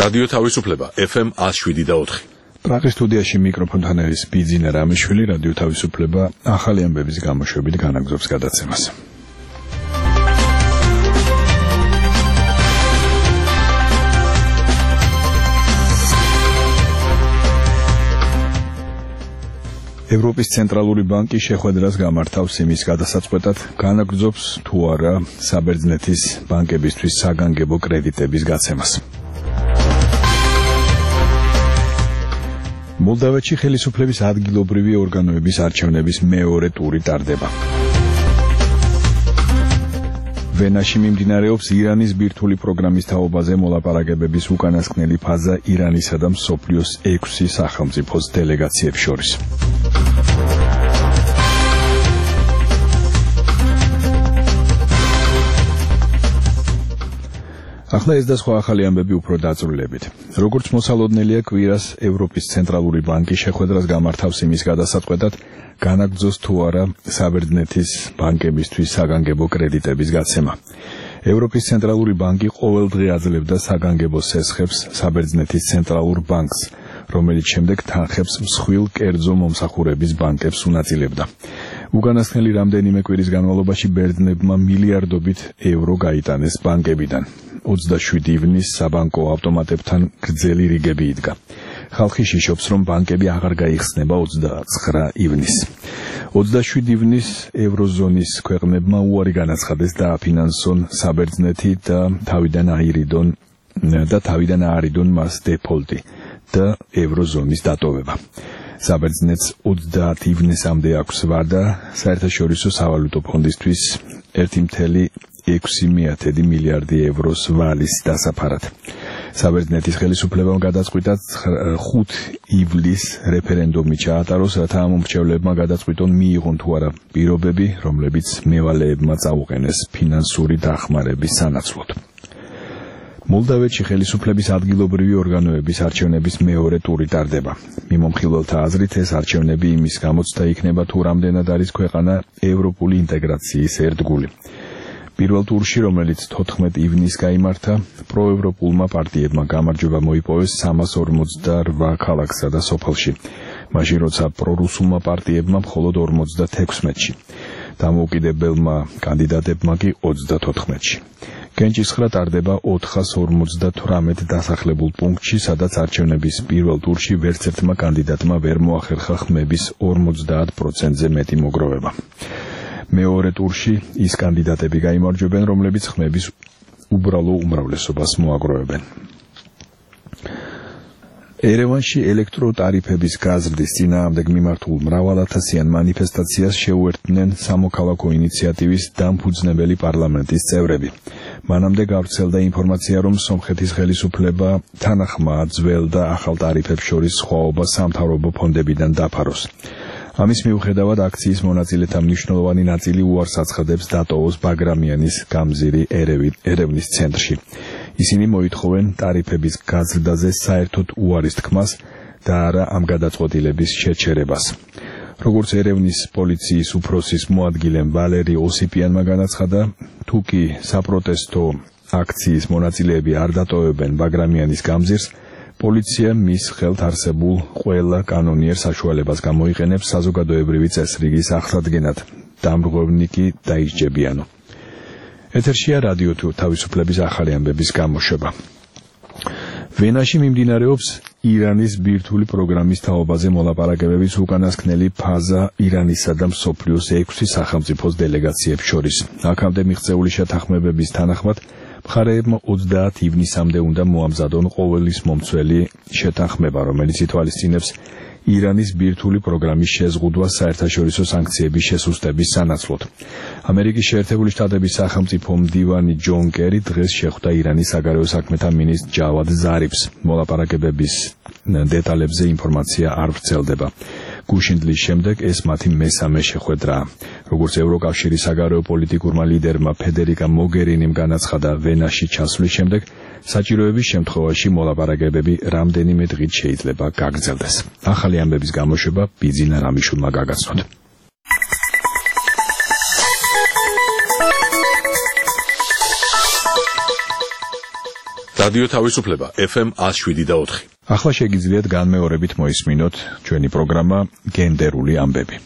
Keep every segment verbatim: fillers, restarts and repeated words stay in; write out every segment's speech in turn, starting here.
რადიო თავისუფლება ეფ ემ one oh seven point four. პრაღის სტუდიაში მიკროფონთან არის ბიძინა რამიშვილი. რადიო თავისუფლება ახალი ამბების გამოშვებით განაგრძობს გადაცემას. ევროპის ცენტრალური ბანკი შეხვედრას გამართავს იმის გადასაწყვეტად, განაგრძობს თუ არა საბერძნეთის ბანკებისთვის საგანგებო კრედიტების გაცემას. მოლდავეთში ხელისუფლების ადგილობრივი ორგანოების არჩევნების მეორე ტური ტარდება. ვენაში მიმდინარეობს ირანის ბირთვული პროგრამის თაობაზე მოლაპარაკებების უკანასკნელი ფაზა ირანისა და მსოფლიოს ექვსი სახელმწიფოს დელეგაციებს შორის. ახლა ეს და სხვა ახალი ამბები უფრო დაწვრილებით. როგორც მოსალოდნელია, კვირას ევროპის ცენტრალური ბანკი შეხვედრას გამართავს იმის გადასაწყვეტად, განაგრძოს თუ არა საბერძნეთის ბანკებისთვის საგანგებო კრედიტების გაცემა. ევროპის ცენტრალური ბანკი ყოველდღე აძლევდა საგანგებო სესხებს საბერძნეთის ცენტრალურ ბანკს, რომელიც შემდეგ თანხებს მსხვილ კერძო მომსახურების ბანკებს უნაწილებდა. უკანასკნელი რამდენიმე კვირის განმავლობაში ბერძნებმა მილიარდობით ევრო გაიტანეს ბანკებიდან. ოცდაშვიდი ივნის საბანკო ავტომატებთან გრძელი რიგები იდგა. ხალხი შიშობს, რომ ბანკები აღარ გაიხსნება ოცდაცხრა ივნის. ოცდაშვიდი ივნის ევროზონის ქვეყნებმა უარი განაცხადეს დააფინანსონ საბერძნეთი და თავიდან აირიდონ და თავიდან აარიდონ მას დეფოლტი და ევროზონის დატოვება. საბერძნეთს ოცდაათ ივნისამდე აქვს ვადა საერთაშორისო სავალუტო ფონდისთვის ერთი წელი ექვსი მილიარდი ევროს ვალის დასაფარად. საბერძნეთის ხელისუფლებამ გადაწყვიტა ხუთი ივლისს რეფერენდუმი ჩაატაროს, რათა ამ უმრჩევლებმა გადაწყვიტონ მიიღონ თუ არა პირობები, რომლებიც მევალეებმა წაუყენეს ფინანსური დახმარების სანაცვლოდ. მოლდავეთში ხელისუფლების ადგილობრივი ორგანოების არჩევნების მეორე ტური ტარდება. მიმომხილველთა აზრით, ეს არჩევნები იმის გამოცდა იქნება, თუ რამდენად არის ქვეყანა ევროპული ინტეგრაციის ერთგული. პირველ ტურში, რომელიც თოთხმეტ ივნისს გაიმართა, პროევროპულმა პარტიებმა გამარჯვება მოიპოვეს სამას ორმოცდაორ ქალაქსა და სოფელში, მაშინ როცა პრორუსულმა პარტიებმა მხოლოდ ორმოცდათექვსმეტში, დამოუკიდებელმა კანდიდატებმა კი ოცდათოთხმეტში. კენჭისხრა ტარდება ოთხას ორმოცდათვრამეტ დასახლებულ პუნქტში, სადაც არჩევნების პირველ ტურში ვერც ერთმა კანდიდატმა ვერ მოახერხა ხმების ორმოცდაათ პროცენტზე მეტი მოგროვება. მეორე ტურში ის კანდიდატები გაიმარჯვებენ, რომლებიც ხმების უბრალო უმრავლესობას მოაგროვებენ. ერევანში ელექტროტარიფების გაზრდის წინააღმდეგ მიმართულ მრავალათასიან მანიფესტაციას შეუერთდნენ სამოქალაქო ინიციატივის დამფუძნებელი პარლამენტის წევრები. მანამდე გავრცელდა ინფორმაცია, რომ სომხეთის ხელისუფლება თანახმაა ძველ და ახალ ტარიფებს შორის სხვაობა სამთავრობო ფონდებიდან დაფაროს. ამის მიუხედავად აქციის მონაწილეთა მნიშვნელოვანი ნაწილი უარს აცხადებს დატოვოს ბაგრამიანის გამზირი ერევნის ცენტრში. ისინი მოითხოვენ ტარიფების გაზრდაზე საერთოდ უარის თქმას და არა ამ გადაწყვეტილების შეჩერებას. როგორც ერევნის პოლიციის უფროსის მოადგილემ ვალერი ოსიპიანმა განაცხადა, თუ კი საპროტესტო აქციის მონაწილეები არ დატოვებენ ბაგრამიანის გამზირს, პოლიცია მის ხელთ არსებულ ყველა კანონიერ საშუალებას გამოიყენებს საზოგადოებრივი წესრიგის აღსადგენად. დამრღვევნი კი დაისჯებიანო. ეთერშია რადიო თავისუფლების ახალი ამბების გამოშვება. ვენაში მიმდინარეობს ირანის ბირთვული პროგრამის თაობაზე მოლაპარაკებების უკანასკნელი ფაზა ირანისა და მსოფლიოს ექვსი სახელმწიფოს დელეგაციებს შორის. აქამდე მიღწეული შეთანხმებების თანახმად მხარეებმა ოცდაათ ივნისამდე უნდა მოამზადონ ყოველის მომცველი შეთანხმება, რომელიც ითვალისწინებს ირანის ბირთვული პროგრამის შეზღუდვას საერთაშორისო სანქციების შესუსტების სანაცვლოდ. ამერიკის შეერთებული შტატების სახელმწიფო მდივანი ჯონ კერი დღეს შეხვდა ირანის საგარეო საქმეთა მინისტრ ჯავად ზარიფს. მოლაპარაკებების დეტალებზე ინფორმაცია არ ვრცელდება. გუშინდლის შემდეგ ეს მათი მესამე შეხვედრაა. როგორც ევროკავშირის საგარეო პოლიტიკურმა ლიდერმა ფედერიკა მოგერინიმ განაცხადა ვენაში ჩასვლის შემდეგ, საჭიროების შემთხვევაში მოლაპარაკებები რამდენიმე დღით შეიძლება გაგრძელდეს. ახალი ამბების გამოშვება ბიძინა რამიშვილმა გაგაცნოთ. რადიო თავისუფლება ეფ ემ one oh seven point four. ახლა შეგიძლიათ განმეორებით მოისმინოთ ჩვენი პროგრამა გენდერული ამბები.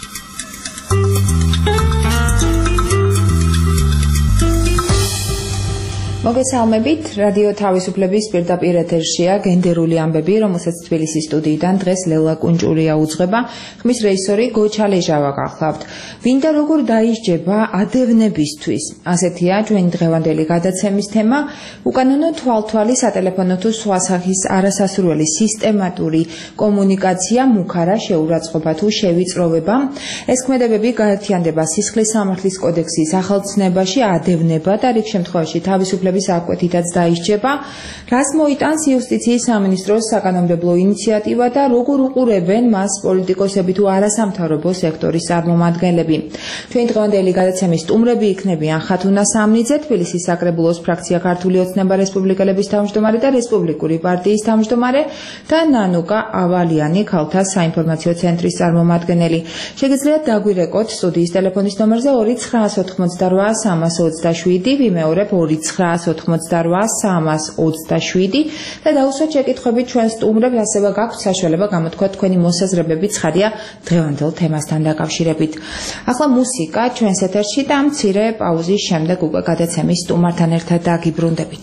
მოგესალმებით, რადიო თავისუფლების პირდაპირ ეთერშია გენდერული ამბები, რომელსაც თბილისის სტუდიიდან დღეს ლელა კუნჭურია უძღვება, ხმის რეჟისორი გოჩა ლეჟავა გახლავთ. ვინ და როგორ დაისჯება ადევნებისთვის? ასეთია ჩვენი დღევანდელი გადაცემის თემა. უკანონო თვალთვალი, სატელეფონო თუ სხვა სახის არასასურველი სისტემატური კომუნიკაცია, მუქარა, შეურაცხყოფა თუ შევიწროვება. ეს ქმედებები გაერთიანდება სისხლის სამართლის კოდექსის ახალცნებაში, ადევნება და რიგ შემთხვევაში თავისუფლების აკვეთითაც დაისჯება, რას მოიტანს იუსტიციის სამინისტროს საკანონმდებლო ინიციატივა და როგორ უყურებენ მას პოლიტიკოსები თუ არასამთავრობო სექტორის წარმომადგენლები. ჩვენი დღევანდელი გადაცემის სტუმრები იქნებიან ხათუნა სამნიძე, თბილისის საკრებულოს ფრაქცია ქართული ოცნება რესპუბლიკელების თავმჯდომარე და რესპუბლიკური პარტიის თავმჯდომარე და ნანუკა ავალიანი, ქალთა საინფორმაციო ცენტრის წარმომადგენელი. შეგიძლიათ დაგვირეკოთ სტუდიის ტელეფონის ნომერზე ორი ცხრა ოთხმოცდარვა სამას ოცდაშვიდი, ვიმეორებ ორი ცხრა ოთხმოცდარვა სამას ოცდაშვიდი და დაუსვათ შეკითხვები ჩვენ სტუმრებს, ასევე გაქვთ საშუალება გამოთქვათ თქვენი მოსაზრებები ცხადია დღევანდელ თემასთან დაკავშირებით. ახლა მუსიკა ჩვენს ეთერში და მცირე პაუზის შემდეგ უკვე გადაცემის სტუმართან ერთად დაგიბრუნდებით.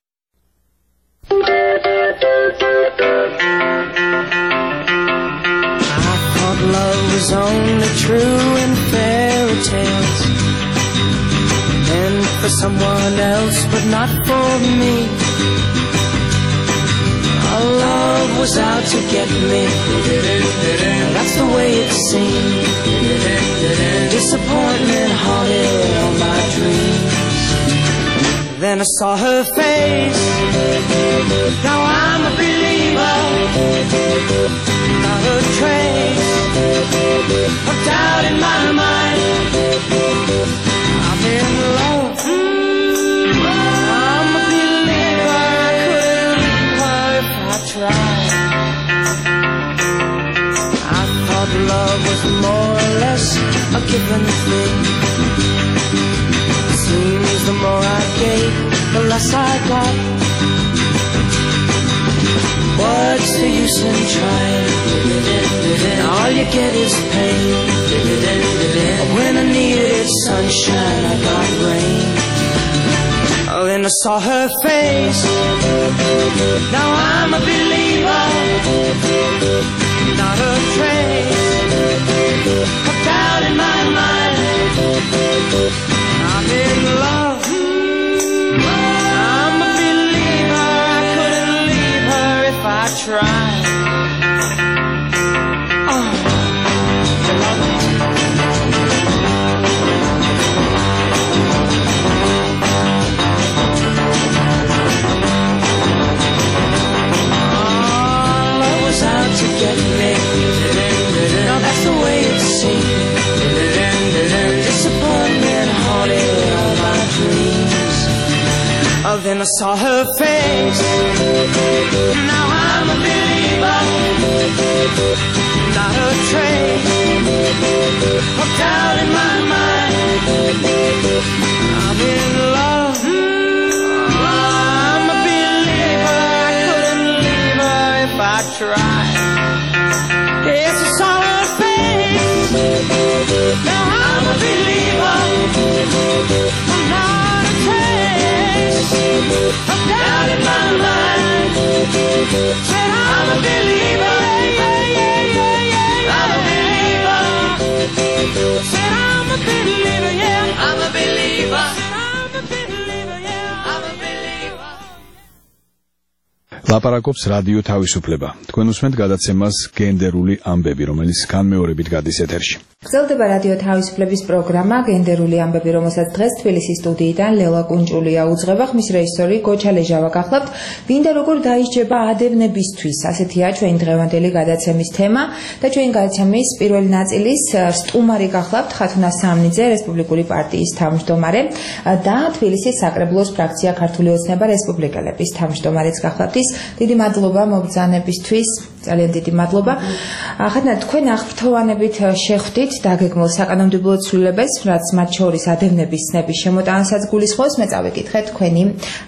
I thought love was only true in fairy tales, meant for someone else but not for me. Our love was out to get me, that's the way it seemed. Disappointment haunted all my dreams. Then I saw her face, now I'm a believer. Not a trace of doubt in my mind. I'm in love. I'm a believer. I couldn't leave her if I tried. I thought love was more or less a given thing. Seems the more I gave, the less I got. What's the use in trying? All you get is pain. When I needed sunshine, I got rain. Oh, then I saw her face, now I'm a believer. Not a trace of doubt in my mind. I'm in love. I'm a believer. I couldn't leave her if I tried. Oh, love was out to get me. Now that's the way it seemed. Disappointment haunted all my dreams. Oh, then I saw her face, now I'm a believer. Not a trace of doubt in my mind. I'm in love. I'm a believer. I couldn't leave her if I tried. Yes, I saw her face, now I'm a believer. I'm not a trace of doubt in my mind. Said I'm a believer. I'm a believer. Said I'm a believer, yeah. I'm a believer. Said I'm a believer, yeah. I'm a believer. ლაპარაკობს რადიო თავისუფლება. თქვენ უსმენთ გადაცემას გენდერული ამბები, რომელიც განმეორებით გადის ეთერში. გრძელდება რადიო თავისუფლების პროგრამა გენდერული ამბები, რომელსაც დღეს თბილისის სტუდიიდან ლელა კუნჭურია უძღვება, ხმის რეჟისორი გოჩა ლეჟავა გახლავთ. ვინ და როგორ დაისჯება ადევნებისთვის? ასეთია ჩვენი დღევანდელი გადაცემის თემა და ჩვენი გადაცემის პირველი ნაწილის სტუმარი გახლავთ ხათუნა სამნიძე, რესპუბლიკური პარტიის თავმჯდომარე და თბილისის საკრებულოს ფრაქცია ქართული ოცნება რესპუბლიკელების თავმჯდომარეც გახლავთ. დიდი მადლობა მოგზაურობისთვის. ძალიან დიდი მადლობა. ახლა თქვენ აღფრთოვანებით შეხვდით დაგეგმილ საკანონმდებლო ცვლილებებს, რაც მათ შორის ადევნების ცნების შემოტანასაც გულისხმობს. მე წავიკითხე თქვენი,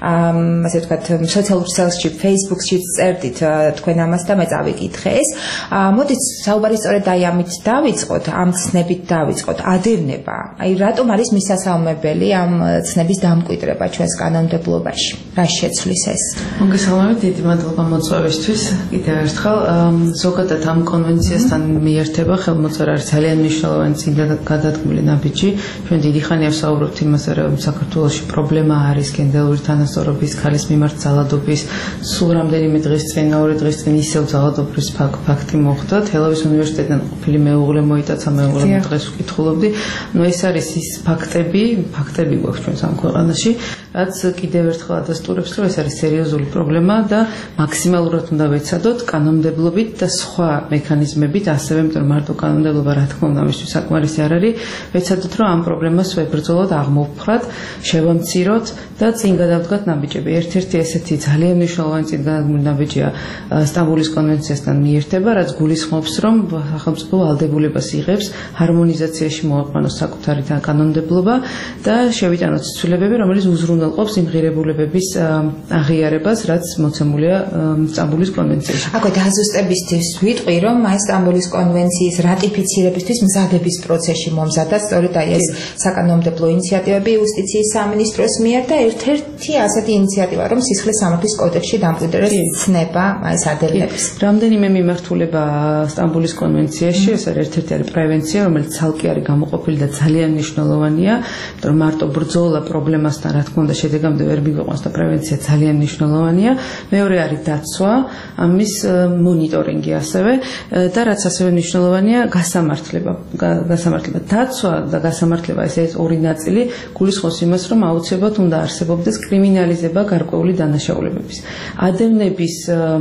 ასე ვთქვათ, სოციალურ ქსელში, Facebook-ში წერდით თქვენ ამას და მე წავიკითხე ეს. მოდით საუბარი სწორედ აი ამით დავიწყოთ, ამ ცნებით დავიწყოთ. ადევნება. აი რატომ არის მისასალმებელი ამ ცნების დამკვიდრება ჩვენს კანონმდებლობაში? რა შეცვლის ეს? მოგესალმებით, დიდი მადლობა მოწვევისთვის. კიდევ ერთხელ ზოგადად ამ კონვენციასთან მიერთება ხელმოწერა არის ძალიან მნიშვნელოვანი წინგადადგმული ნაბიჯი. ჩვენ დიდი ხანია ვსაუბრობთ იმაზე, რომ საქართველოში პრობლემა არის გენდერული თანასწორობის, ქალის მიმართ ძალადობის, სულ რამდენიმე დღის წინ, ორი დღის წინ ისევ ძალადობის ფაქტი მოხდა. თელავის უნივერსიტეტიდან ყოფილი მეუღლე მოიტაცა, მეუღლე დღეს ვკითხულობდი. ნუ ეს არის ის ფაქტები, ფაქტები გვაქვს ჩვენ ამ ქვეყანაში, რაც კიდევ ერთხელ ადასტურებს, რომ ეს არის სერიოზული პრობლემა და მაქსიმალურად უნდა ვეცადოთ კანონმდებლობით და სხვა მექანიზმებით, ასევე იმიტომ რომ მარტო კანონმდებლობა რა თქმა უნდა ამისთვის საკმარისი არ არის, ვეცადოთ რომ ამ პრობლემას ვებრძოლოთ, აღმოვფხრათ, შევამციროთ და წინ გადავდგათ ნაბიჯები. ერთ-ერთი ესეთი ძალიან მნიშვნელოვანი წინგადადგმული ნაბიჯია სტამბოლის კონვენციასთან მიერთება, რაც გულისხმობს, რომ სახელმწიფო ვალდებულებას იღებს ჰარმონიზაციაში მოაყვანოს საკუთარი კანონმდებლობა და შევიტანოთ ცვლილებები, რომელიც უზრუნველყოფს იმ ღირებულებების აღიარებას, რაც მოცემულია სტამბოლის კონვენციაში. აქვე დაზუსტებისთვის ვიტყვი, რომ აი სტამბოლის კონვენციის რატიფიცირებისთვის მზადების პროცესში მომზადდა სწორედ აი ეს საკანონმდებლო ინიციატივები იუსტიციის სამინისტროს მიერ და ერთ-ერთი ასეთი ინიციატივა, რომ სისხლის სამართლის კოდექსში დამკვიდრდეს ცნება აი ეს ადევნების. რამდენიმე მიმართულება სტამბოლის კონვენციაში, ეს არის ერთ-ერთი არის პრევენცია, რომელიც ცალკე არის გამოყოფილი და ძალიან მნიშვნელოვანია, იმიტომ რომ მარტო ბრძოლა პრობლემასთან რა თქმა უნდა შედეგამდე ვერ მიგვიყვანს და პრევენცია ძალიან მნიშვნელოვანია. მეორე არის დაცვა, ამის მონიტორინგი ასევე და რაც ასევე მნიშვნელოვანია გასამართლება. გასამართლება, დაცვა და გასამართლება ეს ეს ორი ნაწილი გულისხმობს იმას, რომ აუცილებლად უნდა არსებობდეს კრიმინალიზება გარკვეული დანაშაულებების. ადევნების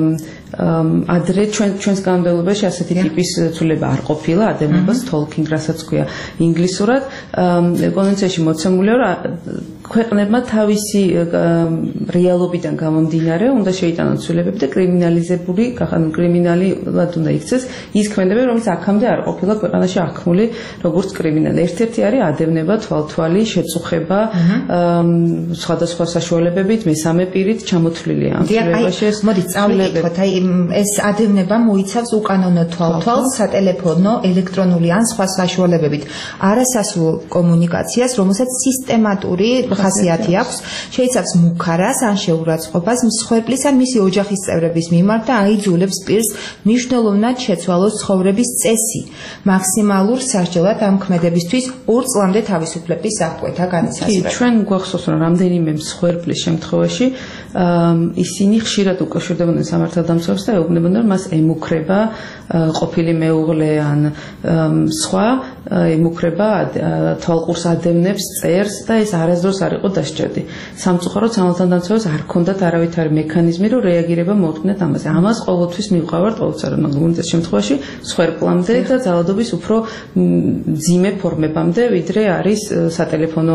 ადრე ჩვენ ჩვენს კანონმდებლობაში ასეთი ტიპის ცვლილება არ ყოფილა, ადევნებას stalking, რასაც ქვია ინგლისურად. კონვენციაში მოცემულია, რომ ქვეყნებმა თავისი რეალობიდან გამომდინარე უნდა შეიტანონ ცვლილებები და კრიმინალიზებული, კრიმინალად უნდა იქცეს ის ქმედებები, რომელიც აქამდე არ ყოფილა ქვეყანაში აღქმული როგორც კრიმინალი. ერთ-ერთი არის ადევნება, თვალთვალი, შეწუხება, სხვადასხვა საშუალებებით, მესამე პირით ჩამოთვლილია ამ ცვლილებაში. მოდით წავიკითხოთ, აი ეს ადევნება მოიცავს უკანონო თვალთვალს, სატელეფონო, ელექტრონული ან სხვა საშუალებებით არასასრულ კომუნიკაციას, რომელსაც სისტემატური ხასიათი აქვს, შეიცავს მუქარას ან შეურაცხყოფას მსხვერპლის ან მისი ოჯახის წევრების მიმართ და აიძულებს პირს მნიშვნელოვნად შეცვალოს ცხოვრების წესი, მაქსიმალურ სასჯელად ამ ქმედებისთვის ორ წლამდე თავისუფლების აღკვეთა განისაზღვრება. ჩვენ გვახსოვს, რომ რამდენიმე მსხვერპლის შემთხვევაში ისინი ხშირად უკავშირდებოდნენ სამართალდამცავებს და ეუბნებოდნენ, რომ მას ემუქრება ყოფილი მეუღლე ან სხვა ემუქრება თვალყურს ადევნებს, წერს და ეს არასდროს არ იყო დასჯადი. სამწუხაროდ სამართალდამცავებს არ ჰქონდათ არავითარი მექანიზმი, რომ რეაგირება მოუწმდეთ ამაზე. ამას ყოველთვის მივყავართ ყოველწლიურად, მაგრამ ეს შემთხვევაში მსხვერპლამდე და ძალადობის უფრო მძიმე ფორმებამდე, ვიდრე არის სატელეფონო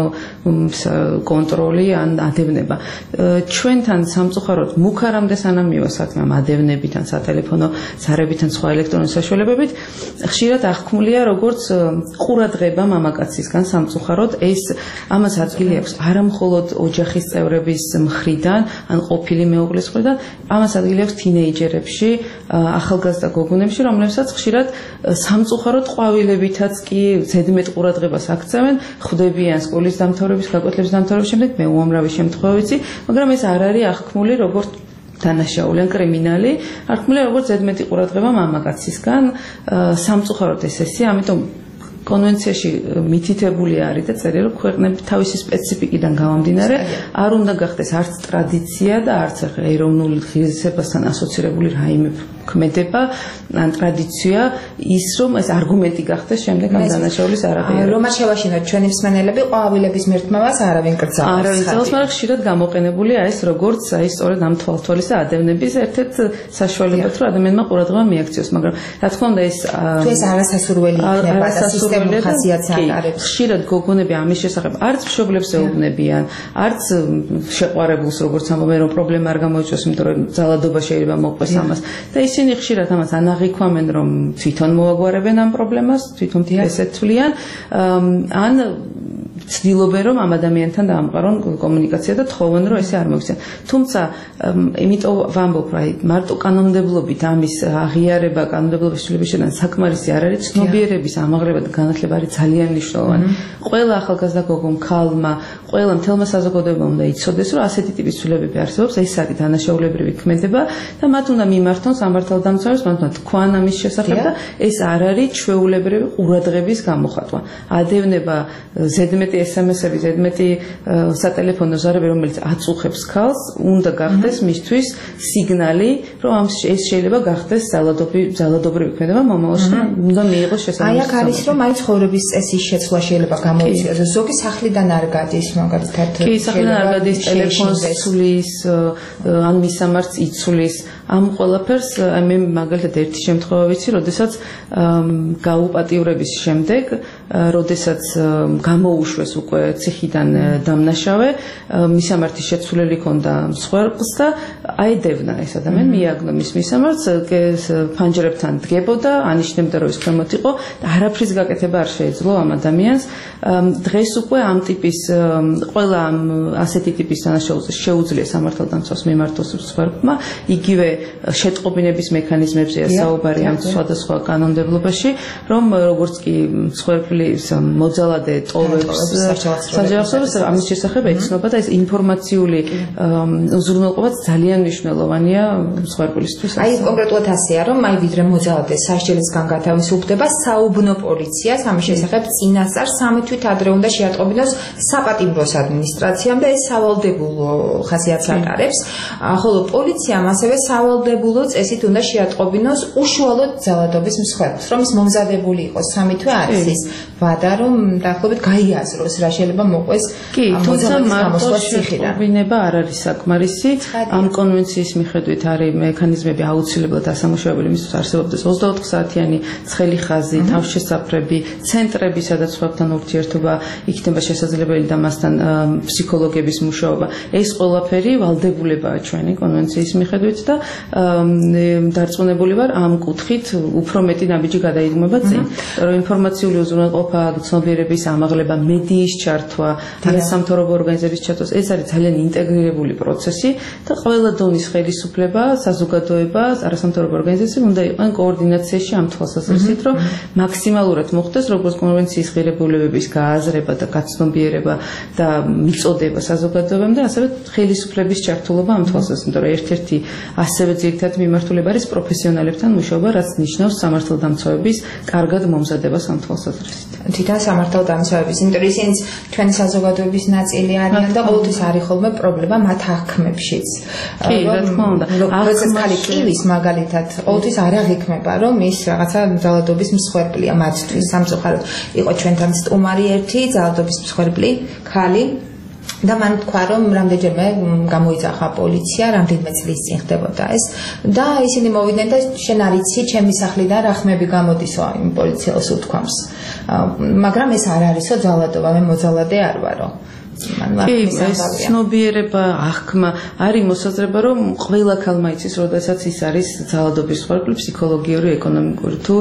კონტროლი ან ადევნება. ჩვენთან სამწუხაროდ მუქარამდე სანამ მივა საქმე ამ ადევნებიდან, სატელეფონო ზარებიდან, სხვა ელექტრონული საშუალებებით, ხშირად აღქმულია როგორც ყურადღება მამაკაცისგან სამწუხაროდ. ეს ამას ადგილი აქვს არა მხოლოდ ოჯახის წევრების მხრიდან, ან ყოფილი მეუღლის მხრიდან, ამას ადგილი აქვს თინეიჯერებში, ახალგაზრდა გოგონებში, რომლებსაც ხშირად სამწუხაროდ ყვავილებითაც კი ზედმეტ ყურადღებას აქცევენ, ხვდებიან სკოლის დამთავრების, გაკვეთილების დამთავრების შემდეგ, მე უამრავი შემთხვევა ვიცი, მაგრამ ეს არ არის აღქმული როგორც დანაშაული ან კრიმინალი, აღქმულია როგორც ზედმეტი ყურადღება მამაკაცისგან, სამწუხაროდ ეს ესეა, ამიტომ კონვენციაში მითითებული არის და წერია, რომ ქვეყნები თავისი სპეციფიკიდან გამომდინარე არ უნდა გახდეს არც ტრადიცია და არც ეროვნულ ღირსებასთან ასოცირებული რაიმე ქმედება ან ტრადიცია ის, რომ ეს არგუმენტი გახდეს შემდეგ ამ დანაშაულის არაღიარებას. რომაც შევაშინოთ ჩვენი მსმენელები, ყვავილების მირთმევას არავინ კრძალავს. არავინ კრძალავს, მაგრამ ხშირად გამოყენებულია ეს როგორც აი სწორედ ამ თვალთვალის და ადევნების ერთ-ერთ საშუალებად, რომ ადამიანმა ყურადღება მიაქციოს, მაგრამ რა თქმა უნდა ეს თუ ეს არასასურველი იქნება და სისტემურ ხასიათს ატარებს. ხშირად გოგონები ამის შესახებ არც მშობლებს ეუბნებიან, არც შეყვარებულს, როგორც ამბობენ, რომ პრობლემა არ გამოიწვევს, იმიტომ რომ ძალადობა შეიძლება მოყვეს ამას. და ის ისინი ხშირად ამას ანაღიქვამენ, რომ თვითონ მოაგვარებენ ამ პრობლემას, თვითონ ესეთ თვლიან, ან ცდილობენ რომ ამ ადამიანთან დაამყარონ კომუნიკაცია და თხოვენ რომ ესე არ მოიქცენ. თუმცა იმიტომ ვამბობ, რა მარტო კანონმდებლობით ამის აღიარება, კანონმდებლობის ცვლილებიდან საკმარისი არ არის, ცნობიერების ამაღლება და განათლება არის ძალიან მნიშვნელოვანი. ყველა ახალგაზრდა გოგომ, ქალმა, ყველა მთელმა საზოგადოებამ უნდა იცოდეს, რომ ასეთი ტიპის ცვლილებები არსებობს, ეს არის დანაშაულებრივი ქმედება და მათ უნდა მიმართონ სამართალდამცავებს, მათ უნდა თქვან ამის შესახებ და ეს არ არის ჩვეულებრივი ყურადღების გამოხატვა. ადევნება ზედმეტი ეს em es-ები, ზედმეტი სატელეფონო ზარები, რომელიც აწუხებს ქალს, უნდა გახდეს მისთვის სიგნალი, რომ ამ ეს შეიძლება გახდეს ძალადობრივი ქმედება მომავალში და უნდა მიიღოს შესაბამისი. აი აქ არის რომ აი ცხოვრების წესის შეცვლა შეიძლება გამოიწვიოს. ზოგი სახლიდან არ გადის, მაგალითად. კი, სახლიდან არ გადის, ტელეფონს ცulis, ან მისამართს იცulis. ამ ყველაფერს მე მაგალითად ერთი შემთხვევა ვიცი, როდესაც გაუპატიურების შემდეგ, როდესაც გამოუშვეს უკვე ციხიდან დამნაშავე, მისამართი შეცვლილი ჰქონდა მსხვერპლს და აედევნა ეს ადამიანი, მიაგნო მის მისამართს, ფანჯრებთან დგებოდა, ანიშნებდა რომ ის ქვემოთ იყო და არაფრის გაკეთება არ შეეძლო ამ ადამიანს. დღეს უკვე ამ ტიპის ყველა ამ ასეთი ტიპის დანაშაულს შეუძლია სამართალდამცავს მიმართოს მსხვერპლმა, იგივე შეტყობინების მექანიზმებზეა საუბარი ამ სხვადასხვა კანონმდებლობაში, რომ როგორც კი მსხვერპლის მოძალადე ტოვებს საჯავახოს, ამის შესახებ ეცნობა და ეს ინფორმაციული უზრუნველყოფაც ძალიან მნიშვნელოვანია მსხვერპლისთვის. აი კონკრეტულად ასეა, რომ აი ვიდრე მოძალადე სასჯელისგან გათავისუფლდება, საუბნო პოლიციას ამის შესახებ წინასწარ სამი თვით ადრე უნდა შეატყობინოს საპატიმროს ადმინისტრაციამ და ეს სავალდებულო ხასიათს ატარებს, ხოლო პოლიციამ ასევე სავალდებულო წესით უნდა შეატყობინოს უშუალოდ ძალადობის მსხვერპლს, რომ ის მომზადებული იყოს სამი თვე არის ის ვადა, რომ დაახლოებით გაიაზროს რა შეიძლება მოყვეს მოძალადის გამოსვლა ციხიდან. შეტყობინება არ არის საკმარისი, ამ კონვენციის მიხედვით არის მექანიზმები აუცილებლად ასამუშავებელი, მისთვის არსებობს ოცდაოთხ საათიანი ცხელი ხაზი, თავშესაფრები, ცენტრები, სადაც სხვებთან ურთიერთობა იქნება შესაძლებელი და მასთან ფსიქოლოგების მუშაობა. ეს ყველაფერი ვალდებულებაა ჩვენი კონვენციის მიხედვით და დარწმუნებული ვარ ამ კუთხით უფრო მეტი ნაბიჯი გადაიღმება წინ, რომ ინფორმაციული უზრუნველყოფა, ცნობიერების ამაღლება, მედიის ჩართვა, არასამთავრობო ორგანიზების ჩართვა, ეს არის ძალიან ინტეგრირებული პროცესი და ყველა დონის ხელისუფლება, საზოგადოება, არასამთავრობო ორგანიზაციები უნდა იყვნენ კოორდინაციაში ამ თვალსაზრისით, რომ მაქსიმალურად მოხდეს როგორც კონვენციის ღირებულებების გააზრება და გაცნობიერება და მიწოდება საზოგადოებამ და ასევე ხელისუფლების ჩართულობა ამ თვალსაზრისით, რომ ერთ-ერთი ასევე ძირითადი მიმართულება არის პროფესიონალებთან მუშაობა, რაც ნიშნავს სამართალდამცავების კარგად მომზადებას ამ თვალსაზრისით. თვითონ სამართალდამცავების, იმიტომ რომ ისინიც ჩვენი საზოგადოების ნაწილი არიან და ყოველთვის არის ხოლმე პრობლემა მათ აღქმებშიც. კი, რა თქმა უნდა. როდესაც ხალი კივის მაგალითად ყოველთვის არ აღიქმება, რომ ის რაღაცა ძალადობის მსხვერპლია მათთვის. სამწუხაროდ იყო ჩვენთან სტუმარი ერთი ძალადობის მსხვერპლი ქალი და მან თქვა, რომ რამდენჯერმე გამოიძახა პოლიცია, რამდენიმე წლის წინ ხდებოდა ეს და ისინი მოვიდნენ და შენ არ იცი ჩემი სახლიდან რა ხმები გამოდისო, იმ პოლიციელს უთქვამს. მაგრამ ეს არ არისო ძალადობა, მე მოძალადე არ ვარო. კი, ეს ცნობიერება, აღქმა არის მოსაზრება, რომ ყველა ქალმა იცის, როდესაც ის არის ძალადობის მსხვერპლი, ფსიქოლოგიური, ეკონომიკური თუ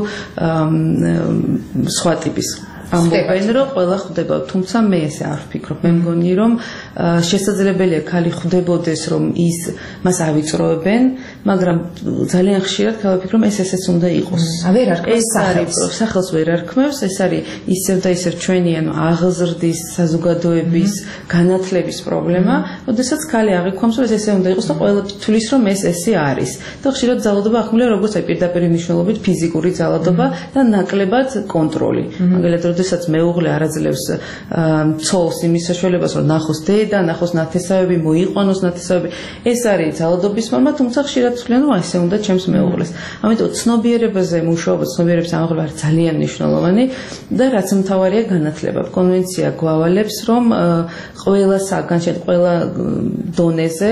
სხვა ტიპის. ამბობენ, რომ ყველა ხვდება, თუმცა მე ესე არ ვფიქრობ. მე მგონი, რომ შესაძლებელია ქალი ხვდებოდეს, რომ ის მას ავიწროებენ, მაგრამ ძალიან ხშირად ქალი ვფიქრობ, რომ ეს ესეც უნდა იყოს. ვერ არქმევს სახელს. სახელს ვერ არქმევს, ეს არის ისევ და ისევ ჩვენი, ანუ აღზრდის, საზოგადოების, განათლების პრობლემა, როდესაც ქალი აღიქვამს, რომ ეს ესე უნდა იყოს და ყველა თვლის, რომ ეს ესე არის. და ხშირად ძალადობა ახმულია როგორც აი პირდაპირ მნიშვნელობით ფიზიკური ძალადობა და ნაკლებად კონტროლი. მაგალითად, როდესაც მეუღლე არაძლევს ცოლს იმის საშუალებას, რომ ნახოს დედა, ნახოს ნათესავები, მოიყვანოს ნათესავები, ეს არის ძალადობის ფორმა, თუმცა ხშირად ვთვლიან, რომ ესე უნდა ჩემს მეუღლეს. ამიტომ ცნობიერებაზე მუშაობა, ცნობიერების ამაღლება არის ძალიან მნიშვნელოვანი და რაც მთავარია განათლება. კონვენცია გვავალებს, რომ ყველა საგანში, ყველა დონეზე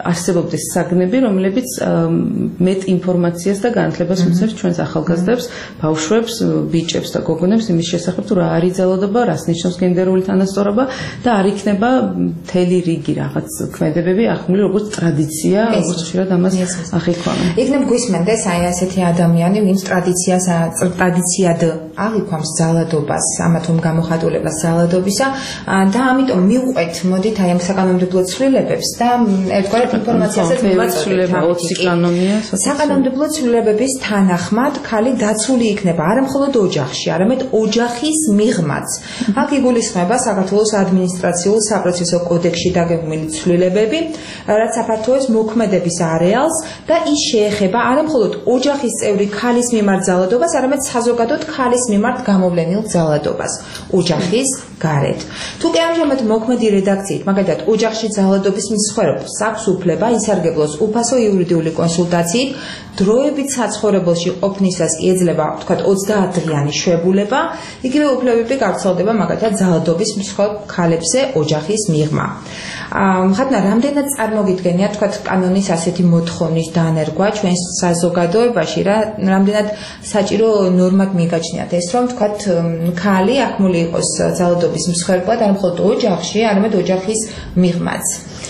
არსებობდეს საგნები, რომლებიც მეტ ინფორმაციას და განათლებას მისცემს ჩვენს ახალგაზრდებს, ბავშვებს, ბიჭებს და გოგონებს იმის შესახებ, თუ რა არის ძალადობა, რას ნიშნავს გენდერული თანასწორობა და არ იქნება მთელი რიგი რაღაც ქმედებები ახმული როგორც ტრადიცია, როგორც ხშირად ამას ახიქვამენ. იქნებ გვისმენდეს აი ასეთი ადამიანი, ვინც ტრადიციას ტრადიციად აღიქვამს ძალადობას, ამა თუ გამოხატულებას ძალადობისა და ამიტომ მივყვეთ, მოდით აი ამ საკანონმდებლო ცვლილებებს და ერთგვარად ინფორმაციასაც მივაწოდეთ. ოცი კანონია. საკანონმდებლო ცვლილებების თანახმად ქალი დაცული იქნება არა მხოლოდ ოჯახში, არამედ ოჯახის მიღმაც. აქ იგულისხმება საქართველოს ადმინისტრაციულ საპროცესო კოდექსში დაგეგმილი ცვლილებები, რაც საფართოებს მოქმედების არეალს და ის შეეხება არა მხოლოდ ოჯახის წევრი ქალის მიმართ ძალადობას, არამედ საზოგადოდ ქალის მიმართ გამოვლენილ ძალადობას ოჯახის გარეთ. თუ კი ამჟამად მოქმედი რედაქციით, მაგალითად, ოჯახში ძალადობის მსხვერპლს აქვს უფლება ისარგებლოს უფასო იურიდიული კონსულტაციით, დროებით საცხოვრებელში ყოფნისას კი ეძლება, თქვათ, ოცდაათდღიანი შვებულება, იგივე უფლებები გავრცელდება მაგალითად ძალადობის მსხვერპლ ქალებზე ოჯახის მიღმა. ხათნა, რამდენად წარმოგიდგენია, თქვათ, კანონის ასეთი მოთხოვნის დანერგვა ჩვენ საზოგადოებაში, რა, რამდენად საჭირო ნორმად მიგაჩნიათ ეს, რომ თქვათ, ქალი ახმული იყოს ძალადობის მსხვერპლად, არა მხოლოდ ოჯახში, არამედ ოჯახის მიღმაც.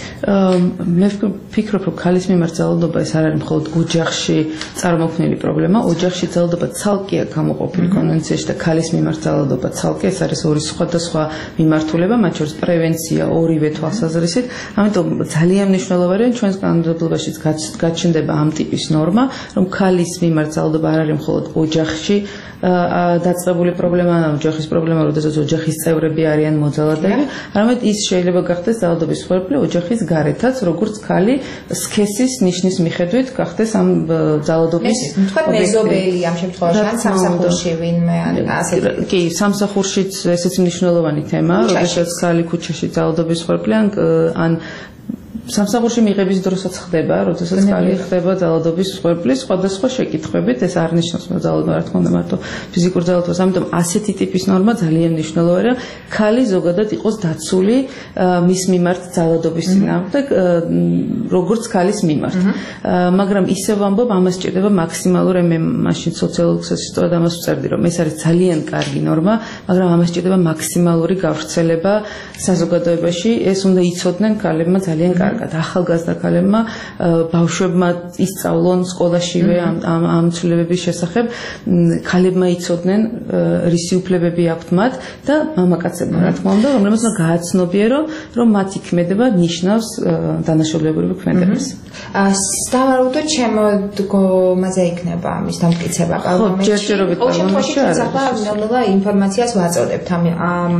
მე ვფიქრობ, რომ ქალის მიმართ ძალადობა ეს არ არის მხოლოდ ოჯახში წარმოქმნილი პრობლემა, ოჯახში ძალადობა ცალკეა გამოყოფილი კონვენციაში და ქალის მიმართ ძალადობა ცალკე, ეს არის ორი სხვადასხვა მიმართულება, მათ შორის პრევენცია ორივე თვალსაზრისით, ამიტომ ძალიან მნიშვნელოვანია ჩვენს კანონმდებლობაშიც გაჩნდება ამ ტიპის ნორმა, რომ ქალის მიმართ ძალადობა არ არის მხოლოდ ოჯახში დაწყებული პრობლემა, ოჯახის პრობლემა, როდესაც ოჯახის წევრები არიან მოძალადები, არამედ ის შეიძლება გახდეს ძალადობის მსხვერპლი ოჯახის გარეთაც, როგორც ქალი სქესის ნიშნის მიხედვით გახდეს ამ ძალადობის თქვა მეზობელი ამ შემთხვევაში ან სამსახურში ვინმე ან ასეთი. კი, სამსახურშიც ესეც მნიშვნელოვანი თემაა, როდესაც ქალი ქუჩაში ძალადობის მსხვერპლი ან სამსახურში მიღების დროსაც ხდება, როდესაც ქალი ხდება ძალადობის მსხვერპლი, სხვადასხვა შეკითხვებით, ეს არ ნიშნავს ძალადობა, რა თქმა უნდა, მარტო ფიზიკურ ძალადობას, ამიტომ ასეთი ტიპის ნორმა ძალიან მნიშვნელოვანია, ქალი ზოგადად იყოს დაცული მის მიმართ ძალადობის წინააღმდეგ, როგორც ქალის მიმართ. მაგრამ ისევ ვამბობ, ამას სჭირდება მაქსიმალური, მე მაშინ სოციოლოგიას სწორად ამას ვწერდი, რომ ეს არის ძალიან კარგი ნორმა, მაგრამ ამას სჭირდება მაქსიმალური გავრცელება საზოგადოებაში, ეს უნდა იცოდნენ ქალებმა ძალიან კარგად. ახალგაზრდა ქალებმა, ბავშვებმა ისწავლონ სკოლაშივე ამ ამ ცვლილებების შესახებ, ქალებმა იცოდნენ რისი უფლებები აქვთ მათ და მამაკაცებმა, რა თქმა უნდა, რომლებიც უნდა გააცნობიერო, რომ მათი ქმედება ნიშნავს დანაშაულებრივ ქმედებას. დავარაუდოთ, ჩემო დგომაზე იქნება ამის დამტკიცება პარლამენტში. ხო, ჯერჯერობით პარლამენტში არის. ახლა ნელ-ნელა ინფორმაციას ვაწოდებთ ამ ამ